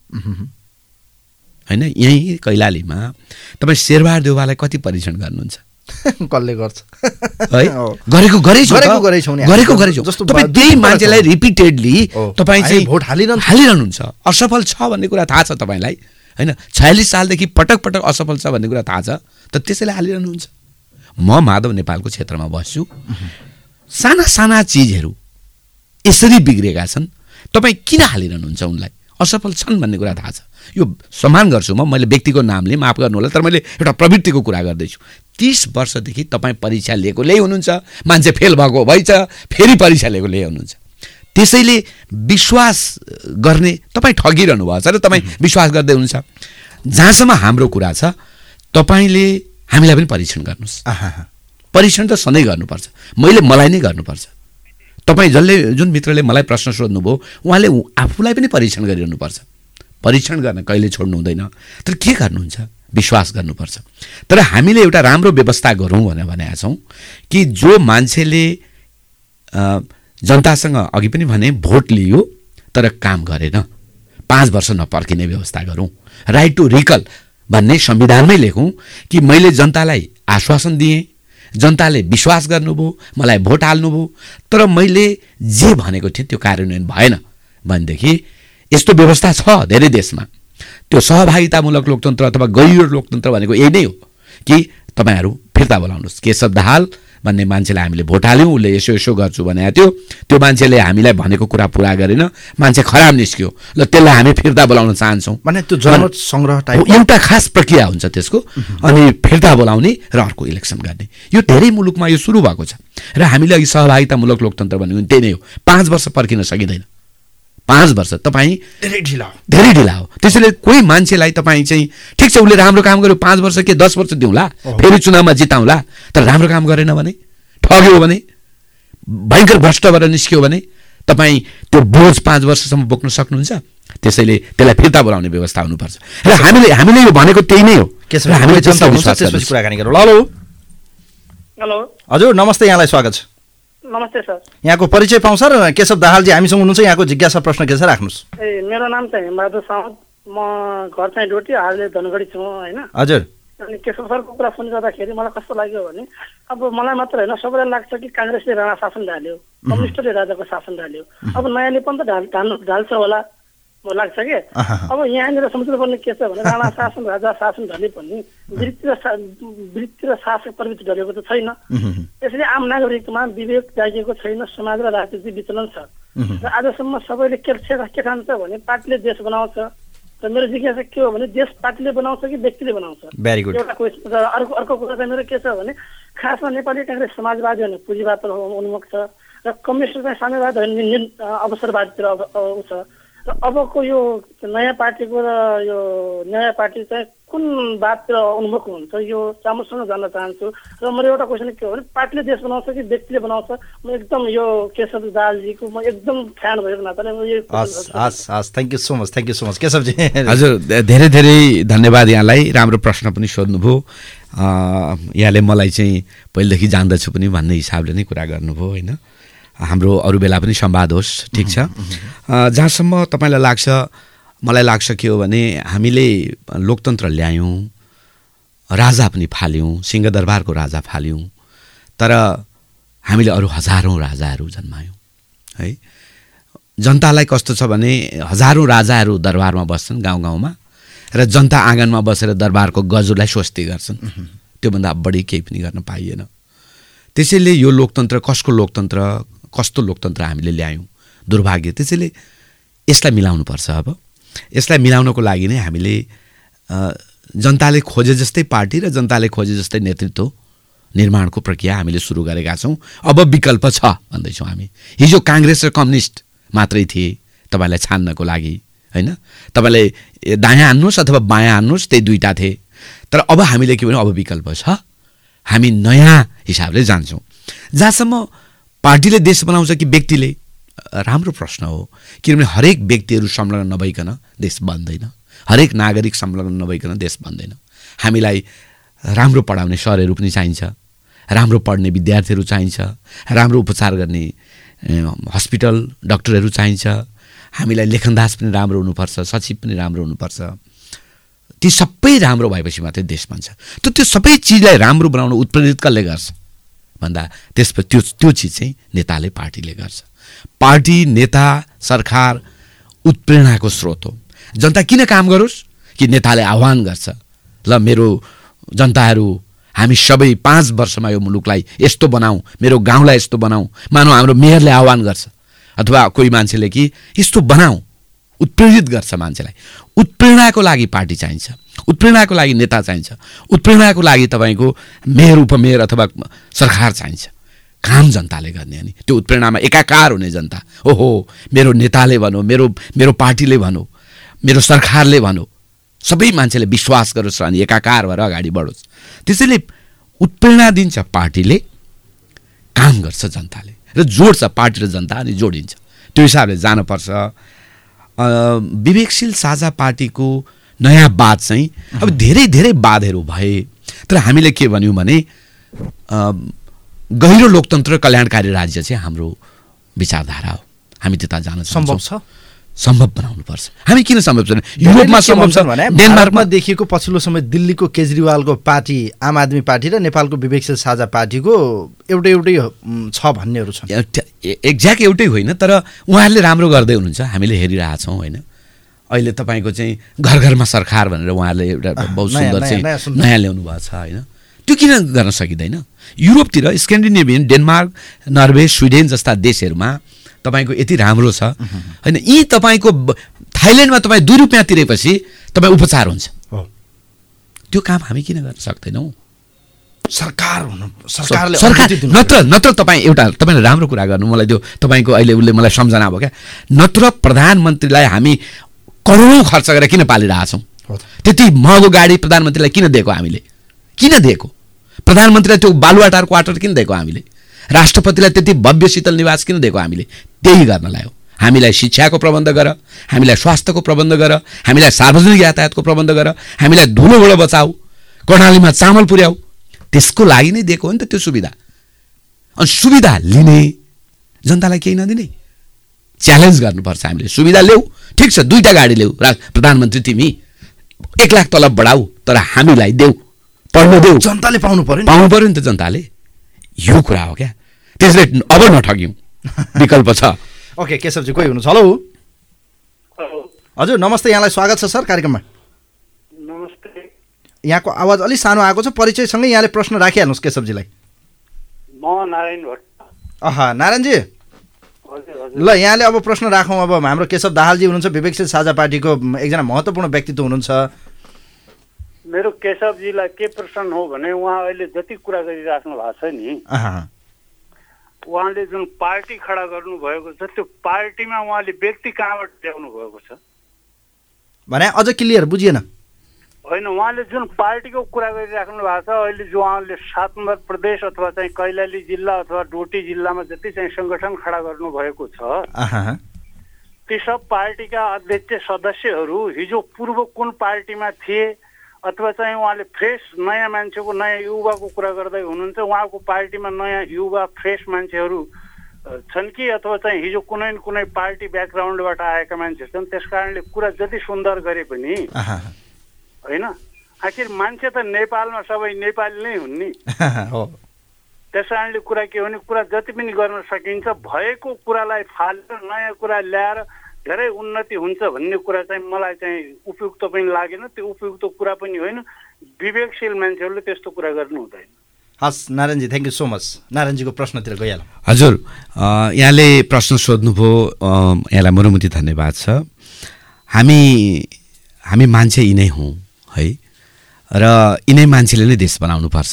होइन। यहीँ कैलालीमा तपाईँ शेरबहादुर देउवालाई कति परीक्षण गर्नुहुन्छ? कसले गर्छ है? गरेको गरेछौँ गरेको गरेछौँ गरेको गरेछौँ तपाईँ त्यही मान्छेलाई रिपिटेडली तपाईँ चाहिँ भोट हालिरहनु हालिरहनुहुन्छ। असफल छ भन्ने कुरा थाहा छ तपाईँलाई, होइन। छयालिस सालदेखि पटक पटक असफल छ भन्ने कुरा थाहा छ, त त्यसैले हालिरहनुहुन्छ। म माधव नेपालको क्षेत्रमा बस्छु, साना साना चिजहरू यसरी बिग्रेका छन्, तपाईँ किन हालिरहनुहुन्छ उनलाई? असफल छन् भन्ने कुरा थाहा छ। यो सम्मान गर्छु म, मैले व्यक्तिको नामले माफ गर्नु होला, तर मैले एउटा प्रवृत्तिको कुरा गर्दैछु। तीस वर्षदेखि तपाईँ परीक्षा लिएको ल्याइ हुनुहुन्छ, मान्छे फेल भएको भइछ, फेरि परीक्षा लिएको ल्याइ हुनुहुन्छ। त्यसैले विश्वास गर्ने तपाईँ ठगिरहनु भएको छ र तपाईँ विश्वास गर्दै हुनुहुन्छ। जहाँसम्म हाम्रो कुरा छ, तपाईँले हामीलाई पनि परीक्षण गर्नुहोस्। परीक्षण त सधैँ गर्नुपर्छ, मैले मलाई नै गर्नुपर्छ। तपाईँ जसले जुन मित्रले मलाई प्रश्न सोध्नुभयो उहाँले आफूलाई पनि परीक्षण गरिरहनुपर्छ। परीक्षण गर्न कहिले छोड्नु हुँदैन। तर के गर्नुहुन्छ? विश्वास गर्नुपर्छ। तर हामीले एउटा राम्रो व्यवस्था गरौँ भनेर भनेका छौँ कि जो मान्छेले जनतासँग अघि पनि भने भोट लियो तर काम गरेन, पाँच वर्ष नपर्किने व्यवस्था गरौँ। राइट टु रिकल भन्ने संविधानमै लेखौँ कि मैले जनतालाई आश्वासन दिएँ, जनताले विश्वास गर्नुभयो, मलाई भोट हाल्नुभयो, तर मैले जे भनेको थिएँ त्यो कार्यान्वयन भएन भनेदेखि यस्तो व्यवस्था छ धेरै देशमा। त्यो सहभागितामूलक लोकतन्त्र अथवा गैर लोकतन्त्र भनेको यही नै हो कि तपाईँहरू फिर्ता बोलाउनुहोस्। केशव दाहाल भन्ने मान्छेलाई हामीले भोट हाल्यौँ, उसले यसो यसो गर्छु भनेको थियो, त्यो मान्छेले हामीलाई भनेको कुरा पुरा गरेन, मान्छे खराब निस्क्यो, ल त्यसलाई हामी फिर्ता बोलाउन चाहन्छौँ भने त्यो जनमत सङ्ग्रह टाइप एउटा खास प्रक्रिया हुन्छ त्यसको, अनि फिर्ता बोलाउने र अर्को इलेक्सन गर्ने। यो धेरै मुलुकमा यो सुरु भएको छ र हामीले अघि सहभागितामूलक लोकतन्त्र भनेको त्यही नै हो। पाँच वर्ष पर्खिन सकिँदैन, पाँच वर्ष तपाईँ धेरै ढिला धेरै ढिला हो। त्यसैले कोही मान्छेलाई तपाईँ चाहिँ ठिक छ उसले राम्रो काम गर्यो, पाँच वर्ष के दस वर्ष दिउँला, फेरि चुनावमा जिताउँला, तर राम्रो काम गरेन भने, ठग्यो भने, भयङ्कर भ्रष्ट भएर निस्क्यो भने तपाईँ त्यो बोझ पाँच वर्षसम्म बोक्न सक्नुहुन्छ। त्यसैले त्यसलाई फिर्ता बोलाउने व्यवस्था हुनुपर्छ र हामीले हामीले यो भनेको त्यही नै हो। हामीले कुराकानी गरौँ। हेलो हेलो हजुर नमस्ते, यहाँलाई स्वागत छ। नमस्ते सर। यहाँको परिचय पाउँछ र केशव दाहालजी हामीसँग हुनुहुन्छ, यहाँको जिज्ञासा प्रश्न के छ राख्नुहोस्। ए मेरो नाम चाहिँ हिमबहादुर साउद, म घर चाहिँ डोटी, हालले धनगढी छु होइन। हजुर। अनि केशव सरको कुरा सुनि गर्दाखेरि मलाई कस्तो लाग्यो भने अब मलाई मात्र होइन सबैलाई लाग्छ कि काङ्ग्रेसले राणा शासन ढाल्यो, कम्युनिस्टले राजाको शासन ढाल्यो, अब नयाँले पनि त ढाल ढाल्छ होला लाग्छ कि। अब यहाँनिर सोच्नुपर्ने के छ भने राणा शासन राजा शासन ढले पनि वृत्ति र वृत्ति र शासक प्रवृत्ति ढलेको त छैन। त्यसैले आम नागरिकमा विवेक जागिएको छैन, समाज र राजनीति विचलन छ र आजसम्म सबैले के के ठान्छ भने पार्टीले देश बनाउँछ। र मेरो जिज्ञासा के हो भने देश पार्टीले बनाउँछ कि व्यक्तिले बनाउँछ? Very good. एउटा क्वेसन। अर्को अर्को कुरा चाहिँ मेरो के छ भने खासमा नेपाली काङ्ग्रेस समाजवादी होइन, पुँजीवाद उन्मुख छ र कम्युनिस्ट चाहिँ साम्यवाद होइन, अवसरवादतिर ऊ छ। र अबको यो नयाँ पार्टीको र यो नयाँ पार्टी चाहिँ कुन बाततिर उन्मुख हुन्छ यो राम्रोसँग जान्न चाहन्छु। र मेरो एउटा क्वेसन के हो भने पार्टीले देश बनाउँछ कि व्यक्तिले बनाउँछ? म एकदम यो केशव दाहालजीको म एकदम फ्यान भएको नाताले म यो हस् हस् हस् thank you so much, thank you so much केशवजी। हजुर धेरै धेरै धन्यवाद यहाँलाई, राम्रो प्रश्न पनि सोध्नुभयो। यहाँले मलाई चाहिँ पहिलेदेखि जान्दछु पनि भन्ने हिसाबले नै कुरा गर्नुभयो होइन। हाम्रो अरू बेला पनि संवाद होस्, ठिक छ। जहाँसम्म तपाईँलाई लाग्छ, मलाई लाग्छ के हो भने हामीले लोकतन्त्र ल्यायौँ, राजा पनि फाल्यौँ, सिंहदरबारको राजा फाल्यौँ, तर हामीले अरू हजारौँ राजाहरू जन्मायौँ है। जनतालाई कस्तो छ भने हजारौँ राजाहरू दरबारमा बस्छन् गाउँ गाउँमा र जनता आँगनमा बसेर दरबारको गजुलाई स्वस्ति गर्छन्, त्योभन्दा बढी केही पनि गर्न पाइएन। त्यसैले यो लोकतन्त्र कसको लोकतन्त्र, कस्तो लोकतन्त्र हामीले ल्यायौँ, दुर्भाग्य। त्यसैले यसलाई मिलाउनुपर्छ। अब यसलाई मिलाउनको लागि नै हामीले जनताले खोजे जस्तै पार्टी र जनताले खोजे जस्तै नेतृत्व निर्माणको प्रक्रिया हामीले सुरु गरेका छौँ। अब विकल्प छ भन्दैछौँ हामी। हिजो काङ्ग्रेस र कम्युनिस्ट मात्रै थिए तपाईँलाई छान्नको लागि होइन, तपाईँलाई दायाँ हान्नुहोस् अथवा बायाँ हान्नुहोस्, त्यही दुईवटा थिए। तर अब हामीले के भन्यौँ, अब विकल्प छ, हामी नयाँ हिसाबले जान्छौँ। जहाँसम्म पार्टीले देश बनाउँछ कि व्यक्तिले, राम्रो प्रश्न हो, किनभने हरेक व्यक्तिहरू संलग्न नभइकन देश बन्दैन, हरेक नागरिक संलग्न नभइकन देश बन्दैन। हामीलाई राम्रो पढाउने सरहरू पनि चाहिन्छ, राम्रो पढ्ने विद्यार्थीहरू चाहिन्छ, राम्रो उपचार गर्ने हस्पिटल डाक्टरहरू चाहिन्छ, हामीलाई लेखनदास पनि राम्रो हुनुपर्छ, सचिव पनि राम्रो हुनुपर्छ। ती सबै राम्रो भएपछि मात्रै देश बन्छ। त त्यो सबै चिजलाई राम्रो बनाउन उत्प्रेरित कसले गर्छ भन्दा त्यसपछि त्यो त्यो चिज चाहिँ नेताले, पार्टीले गर्छ। पार्टी, नेता, सरकार उत्प्रेरणाको स्रोत हो। जनता किन काम गरोस् कि नेताले आह्वान गर्छ, ल मेरो जनताहरू हामी सबै पाँच वर्षमा यो मुलुकलाई यस्तो बनाऊ, मेरो गाउँलाई यस्तो बनाऊ। मानौ हाम्रो मेयरले आह्वान गर्छ अथवा कोही मान्छेले कि यस्तो बनाऊ, उत्प्रेरित गर्छ मान्छेलाई। उत्प्रेरणाको लागि पार्टी चाहिन्छ, उत्प्रेरणाको लागि नेता चाहिन्छ, उत्प्रेरणाको लागि तपाईँको मेयर, उपमेयर अथवा सरकार चाहिन्छ। काम जनताले गर्ने अनि त्यो उत्प्रेरणामा एकाकार हुने जनता। ओहो मेरो नेताले भनौँ, मेरो मेरो पार्टीले भनौँ, मेरो सरकारले भनौँ, सबै मान्छेले विश्वास गरोस् अनि एकाकार भएर अगाडि बढोस्। त्यसैले उत्प्रेरणा दिन्छ पार्टीले, काम गर्छ जनताले र जोड्छ पार्टी र जनता अनि जोडिन्छ। त्यो हिसाबले जानुपर्छ। विवेकशील साझा पार्टीको नयाँ बात चाहिँ अब धेरै धेरै बातहरू भए, तर हामीले के भन्यौँ भने गहिरो लोकतन्त्र कल्याणकारी राज्य चाहिँ हाम्रो विचारधारा हो। हामी त्यता जान सम्भव छ, सम्भव बनाउनुपर्छ। हामी किन सम्भव छैन? युरोपमा सम्भव छ, डेनमार्कमा देखिएको पछिल्लो समय दिल्लीको केजरीवालको पार्टी आम आदमी पार्टी र नेपालको विवेकशील साझा पार्टीको एउटै एउटै छ भन्नेहरू छन्। एक्ज्याक्ट एउटै होइन, तर उहाँहरूले राम्रो गर्दै हुनुहुन्छ, हामीले हेरिरहेछौँ होइन। अहिले तपाईँको चाहिँ घर घरमा सरकार भनेर उहाँहरूले एउटा बहुत सुन्दर चाहिँ नयाँ ल्याउनु भएको छ होइन। त्यो किन गर्न सकिँदैन? युरोपतिर स्क्यान्डिनेभियन, डेनमार्क, नर्वे, स्विडेन जस्ता देशहरूमा तपाईँको यति राम्रो छ होइन। यी तपाईँको थाइल्यान्डमा तपाईँ दुई रुपियाँ तिरेपछि तपाईँ उपचार हुन्छ। त्यो काम हामी किन गर्न सक्दैनौँ? सरकार हुनु सरकारले सरकार नत्र नत्र तपाईँ एउटा तपाईँले राम्रो कुरा गर्नु, मलाई त्यो तपाईँको अहिले उसले मलाई सम्झना भयो क्या। नत्र प्रधानमन्त्रीलाई हामी करोडौँ खर्च गरेर किन पालिरहेछौँ? त्यति महँगो गाडी प्रधानमन्त्रीलाई किन दिएको? हामीले किन दिएको? प्रधानमन्त्रीलाई त्यो बालुवाटार क्वार्टर किन दिएको? हामीले राष्ट्रपतिलाई त्यति भव्य शीतल निवास किन दिएको? हामीले त्यही गर्नलाई हो। हामीलाई शिक्षाको प्रबन्ध गर, हामीलाई स्वास्थ्यको प्रबन्ध गर, हामीलाई सार्वजनिक यातायातको प्रबन्ध गर, हामीलाई धुलोबाट बचाऊ, कर्णालीमा चामल पुर्याऊ, त्यसको लागि नै दिएको हो नि त त्यो सुविधा। अनि सुविधा लिने, जनतालाई केही नदिने, च्यालेन्ज गर्नुपर्छ हामीले। सुविधा ल्याऊ, ठिक छ, दुईवटा गाडी ल्याऊ, प्रधानमन्त्री तिमी एक लाख तलब बढाऊ, तर हामीलाई देऊ, पढ्नु देऊ। जनताले पाउनु पर्यो पाउनु पर्यो नि त जनताले। यो कुरा हो क्या। त्यसले अब नठग्यौँ, विकल्प छ। ओके, केशवजी कोही हुनुहुन्छ? हेलो हजुर, नमस्ते, यहाँलाई स्वागत छ सर कार्यक्रममा। नमस्ते। यहाँको आवाज अलिक सानो आएको छ, परिचयसँगै यहाँले प्रश्न राखिहाल्नुहोस् केशवजीलाई। म नारायण भट्ट। अह नारायणजी, ल यहाँले अब प्रश्न राखौँ। अब हाम्रो केशव दाहालजी हुनुहुन्छ, विवेकशील साझा पार्टीको एकजना महत्त्वपूर्ण व्यक्तित्व हुनुहुन्छ। मेरो केशवजीलाई के प्रश्न हो भने उहाँ अहिले जति कुरा गरिराख्नु भएको छ नि, उहाँले जुन पार्टी खडा गर्नुभएको छ त्यो पार्टीमा उहाँले व्यक्ति कहाँबाट ल्याउनु भएको छ भने अझ क्लियर बुझिएन। होइन, उहाँले जुन पार्टीको कुरा गरिराख्नु भएको छ अहिले, जो उहाँले सात नम्बर प्रदेश अथवा चाहिँ कैलाली जिल्ला अथवा डोटी जिल्लामा जति चाहिँ सङ्गठन खडा गर्नुभएको छ, ती सब पार्टीका अध्यक्ष सदस्यहरू हिजो पूर्व कुन पार्टीमा थिए अथवा चाहिँ उहाँले फ्रेस नयाँ मान्छेको, नयाँ युवाको कुरा गर्दै हुनुहुन्छ। उहाँको पार्टीमा नयाँ युवा फ्रेस मान्छेहरू छन् कि अथवा चाहिँ हिजो कुनै न कुनै पार्टी ब्याकग्राउन्डबाट आएका मान्छेहरू छन्? त्यस कारणले कुरा जति सुन्दर गरे पनि होइन, आखिर मान्छे त नेपालमा सबै नेपाली नै हुन् नि। त्यस कारणले कुरा के हो भने कुरा जति पनि गर्न सकिन्छ, भएको कुरालाई फालेर नयाँ कुरा ल्याएर धेरै उन्नति हुन्छ भन्ने कुरा चाहिँ मलाई चाहिँ उपयुक्त पनि लागेन। त्यो उपयुक्त कुरा पनि होइन, विवेकशील मान्छेहरूले त्यस्तो कुरा गर्नु हुँदैन। हस् नारायणजी, थ्याङ्क यू सो मच। नारायणजीको प्रश्नतिर गइहालौँ। हजुर, यहाँले प्रश्न सोध्नुभयो, यहाँलाई मुरुमुती धन्यवाद छ। हामी हामी मान्छे यिनै हौँ है, र यिनै मान्छेले नै देश बनाउनुपर्छ।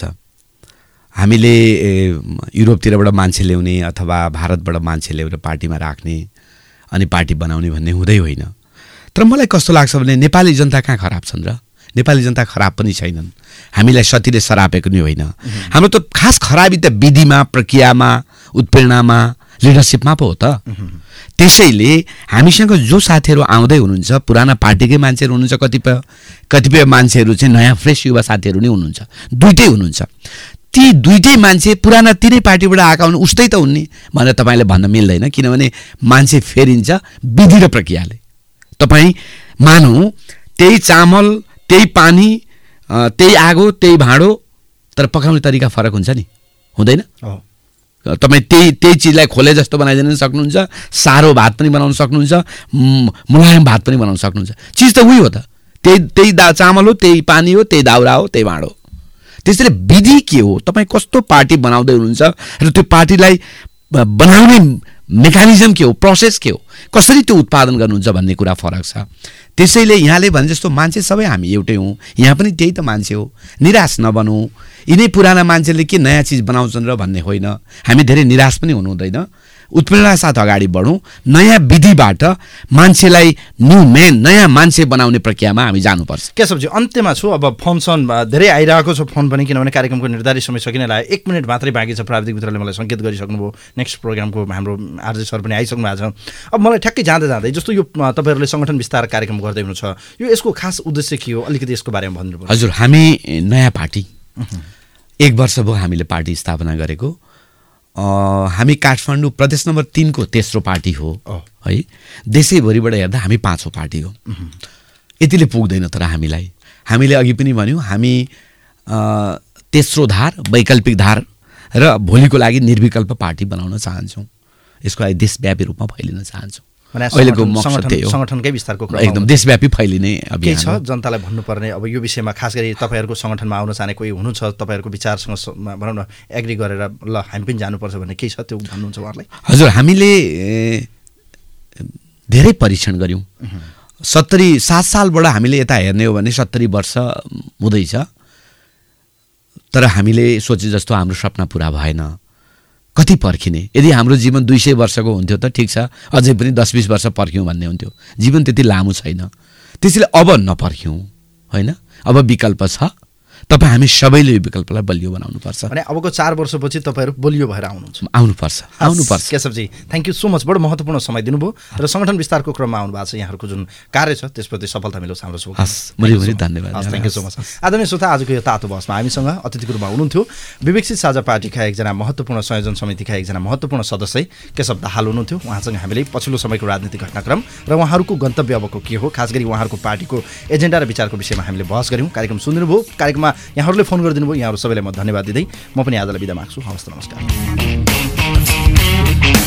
हामीले युरोपतिरबाट मान्छे ल्याउने अथवा भारतबाट मान्छे ल्याएर पार्टीमा राख्ने अनि पार्टी बनाउने भन्ने हुँदै होइन। तर मलाई कस्तो लाग्छ भने नेपाली जनता कहाँ खराब छन् र? नेपाली जनता खराब पनि छैनन्, हामीलाई सतीले सरापेको नि होइन। हाम्रो त खास खराबी त विधिमा, प्रक्रियामा, उत्प्रेरणामा, लिडरसिपमा पो हो त। त्यसैले हामीसँग जो साथीहरू आउँदै हुनुहुन्छ, पुराना पार्टीकै मान्छेहरू हुनुहुन्छ, कतिपय कतिपय मान्छेहरू चाहिँ नयाँ फ्रेस युवा साथीहरू नै हुनुहुन्छ, दुइटै हुनुहुन्छ। ती दुइटै मान्छे पुराना तिनै पार्टीबाट आएका हुन्, उस्तै त हुन् नि भनेर तपाईँले भन्न मिल्दैन। किनभने मान्छे फेरिन्छ विधि र प्रक्रियाले। तपाईँ मानौँ त्यही चामल, त्यही पानी, त्यही आगो, त्यही भाँडो, तर पकाउने तरिका फरक हुन्छ नि, हुँदैन? तपाईँ त्यही त्यही चिजलाई खोले जस्तो बनाइदिन सक्नुहुन्छ, सारो भात पनि बनाउन सक्नुहुन्छ, मुलायम भात पनि बनाउन सक्नुहुन्छ। चिज त उही हो त, त्यही त्यही दा चामल हो, त्यही पानी हो, त्यही दाउरा हो, त्यही भाँडो। त्यसैले विधि के हो, तपाईँ कस्तो पार्टी बनाउँदै हुनुहुन्छ र त्यो पार्टीलाई बनाउने मेकानिजम के हो, प्रोसेस के हो, कसरी त्यो उत्पादन गर्नुहुन्छ भन्ने कुरा फरक छ। त्यसैले यहाँले भने जस्तो मान्छे सबै हामी एउटै हौँ, यहाँ पनि त्यही त मान्छे हो। निराश नबनौँ, यिनै पुराना मान्छेले के नयाँ चिज बनाउँछन् र भन्ने होइन। हामी धेरै निराश पनि हुनु हुँदैन, उत्प्रेरणा साथ अगाडि बढौँ। नयाँ विधिबाट मान्छेलाई न्यू म्यान, नयाँ मान्छे बनाउने प्रक्रियामा हामी जानुपर्छ। केशवजी, अन्त्यमा छु। अब फोन सन धेरै आइरहेको छ फोन पनि, किनभने कार्यक्रमको निर्धारित समय सकिन लाग्यो। एक मिनट मात्रै बाँकी छ, प्राविधिक मित्रले मलाई सङ्केत गरिसक्नुभयो। नेक्स्ट प्रोग्रामको हाम्रो आरजे सर पनि आइसक्नु भएको छ। अब मलाई ठ्याक्कै जाँदै जाँदै जस्तो यो तपाईँहरूले सङ्गठन विस्तार कार्यक्रम गर्दै हुनुहुन्छ, यो यसको खास उद्देश्य के हो, अलिकति यसको बारेमा भनिदिनु। हजुर, हामी नयाँ पार्टी एक वर्ष भयो हामीले पार्टी स्थापना गरेको। हामी काठमाडौँ प्रदेश नम्बर तीनको तेस्रो पार्टी हो है। देशैभरिबाट हेर्दा हामी पाँचौँ पार्टी हो। यतिले पुग्दैन, तर हामीलाई हामीले अघि पनि भन्यौँ, हामी तेस्रो धार, वैकल्पिक धार र भोलिको लागि निर्विकल्प पार्टी बनाउन चाहन्छौँ। यसको लागि देशव्यापी रूपमा फैलिन चाहन्छौँ। अहिलेको मकसद त्यही हो, सङ्गठनकै विस्तारको क्रम एकदम देशव्यापी फैलिने के छ जनतालाई भन्नुपर्ने अब यो विषयमा खास गरी तपाईँहरूको सङ्गठनमा आउन चाहने कोही हुनुहुन्छ तपाईँहरूको विचारसँग भनौँ न एग्री गरेर ल हामी पनि जानुपर्छ भन्ने केही छ त्यो भन्नुहुन्छ उहाँलाई? हजुर, हामीले धेरै परीक्षण गऱ्यौँ। सत्तरी सात सालबाट हामीले यता हेर्ने हो भने सत्तरी वर्ष हुँदैछ, तर हामीले सोचे जस्तो हाम्रो सपना पुरा भएन। कति पर्खिने? यदि हाम्रो जीवन दुई सय वर्षको हुन्थ्यो त ठिक छ, अझै पनि दस बिस वर्ष पर्ख्यौँ भन्ने हुन्थ्यो। जीवन त्यति लामो छैन, त्यसैले अब नपर्ख्यौँ होइन। अब विकल्प छ, तपाईँ हामी सबैले यो विकल्पलाई बलियो बनाउनुपर्छ। भने अबको चार वर्षपछि तपाईँहरू बलियो भएर आउनुहुन्छ, आउनुपर्छ आउनुपर्छ केशवजी, थ्याङ्क यू सो मच। बडो महत्त्वपूर्ण समय दिनुभयो र सङ्गठन विस्तारको क्रममा आउनु भएको छ। यहाँहरूको जुन कार्य छ त्यसप्रति सफलता मिलोस् हाम्रो शुभ। हस्, मरिभरि धन्यवाद। Thank you so much. आदरणीय श्रोता, आजको यो तातो बहसमा हामीसँग अतिथिको रूपमा हुनुहुन्थ्यो विवेकशील साझा पार्टीका एकजना महत्त्वपूर्ण संयोजन समितिका एकजना महत्त्वपूर्ण सदस्य केशव दाहाल हुनुहुन्थ्यो। उहाँसँग हामीले पछिल्लो समयको राजनीतिक घटनाक्रम र उहाँहरूको गन्तव्य अबको के हो, खास गरी उहाँहरूको पार्टीको एजेन्डा र विचारको विषयमा हामीले बहस गऱ्यौँ। कार्यक्रम सुनिदिनुभयो, कार्यक्रममा यहाँहरूले फोन गरिदिनुभयो। यहाँहरू सबैलाई म धन्यवाद दिँदै म पनि आजलाई बिदा माग्छु। हवस्, नमस्कार।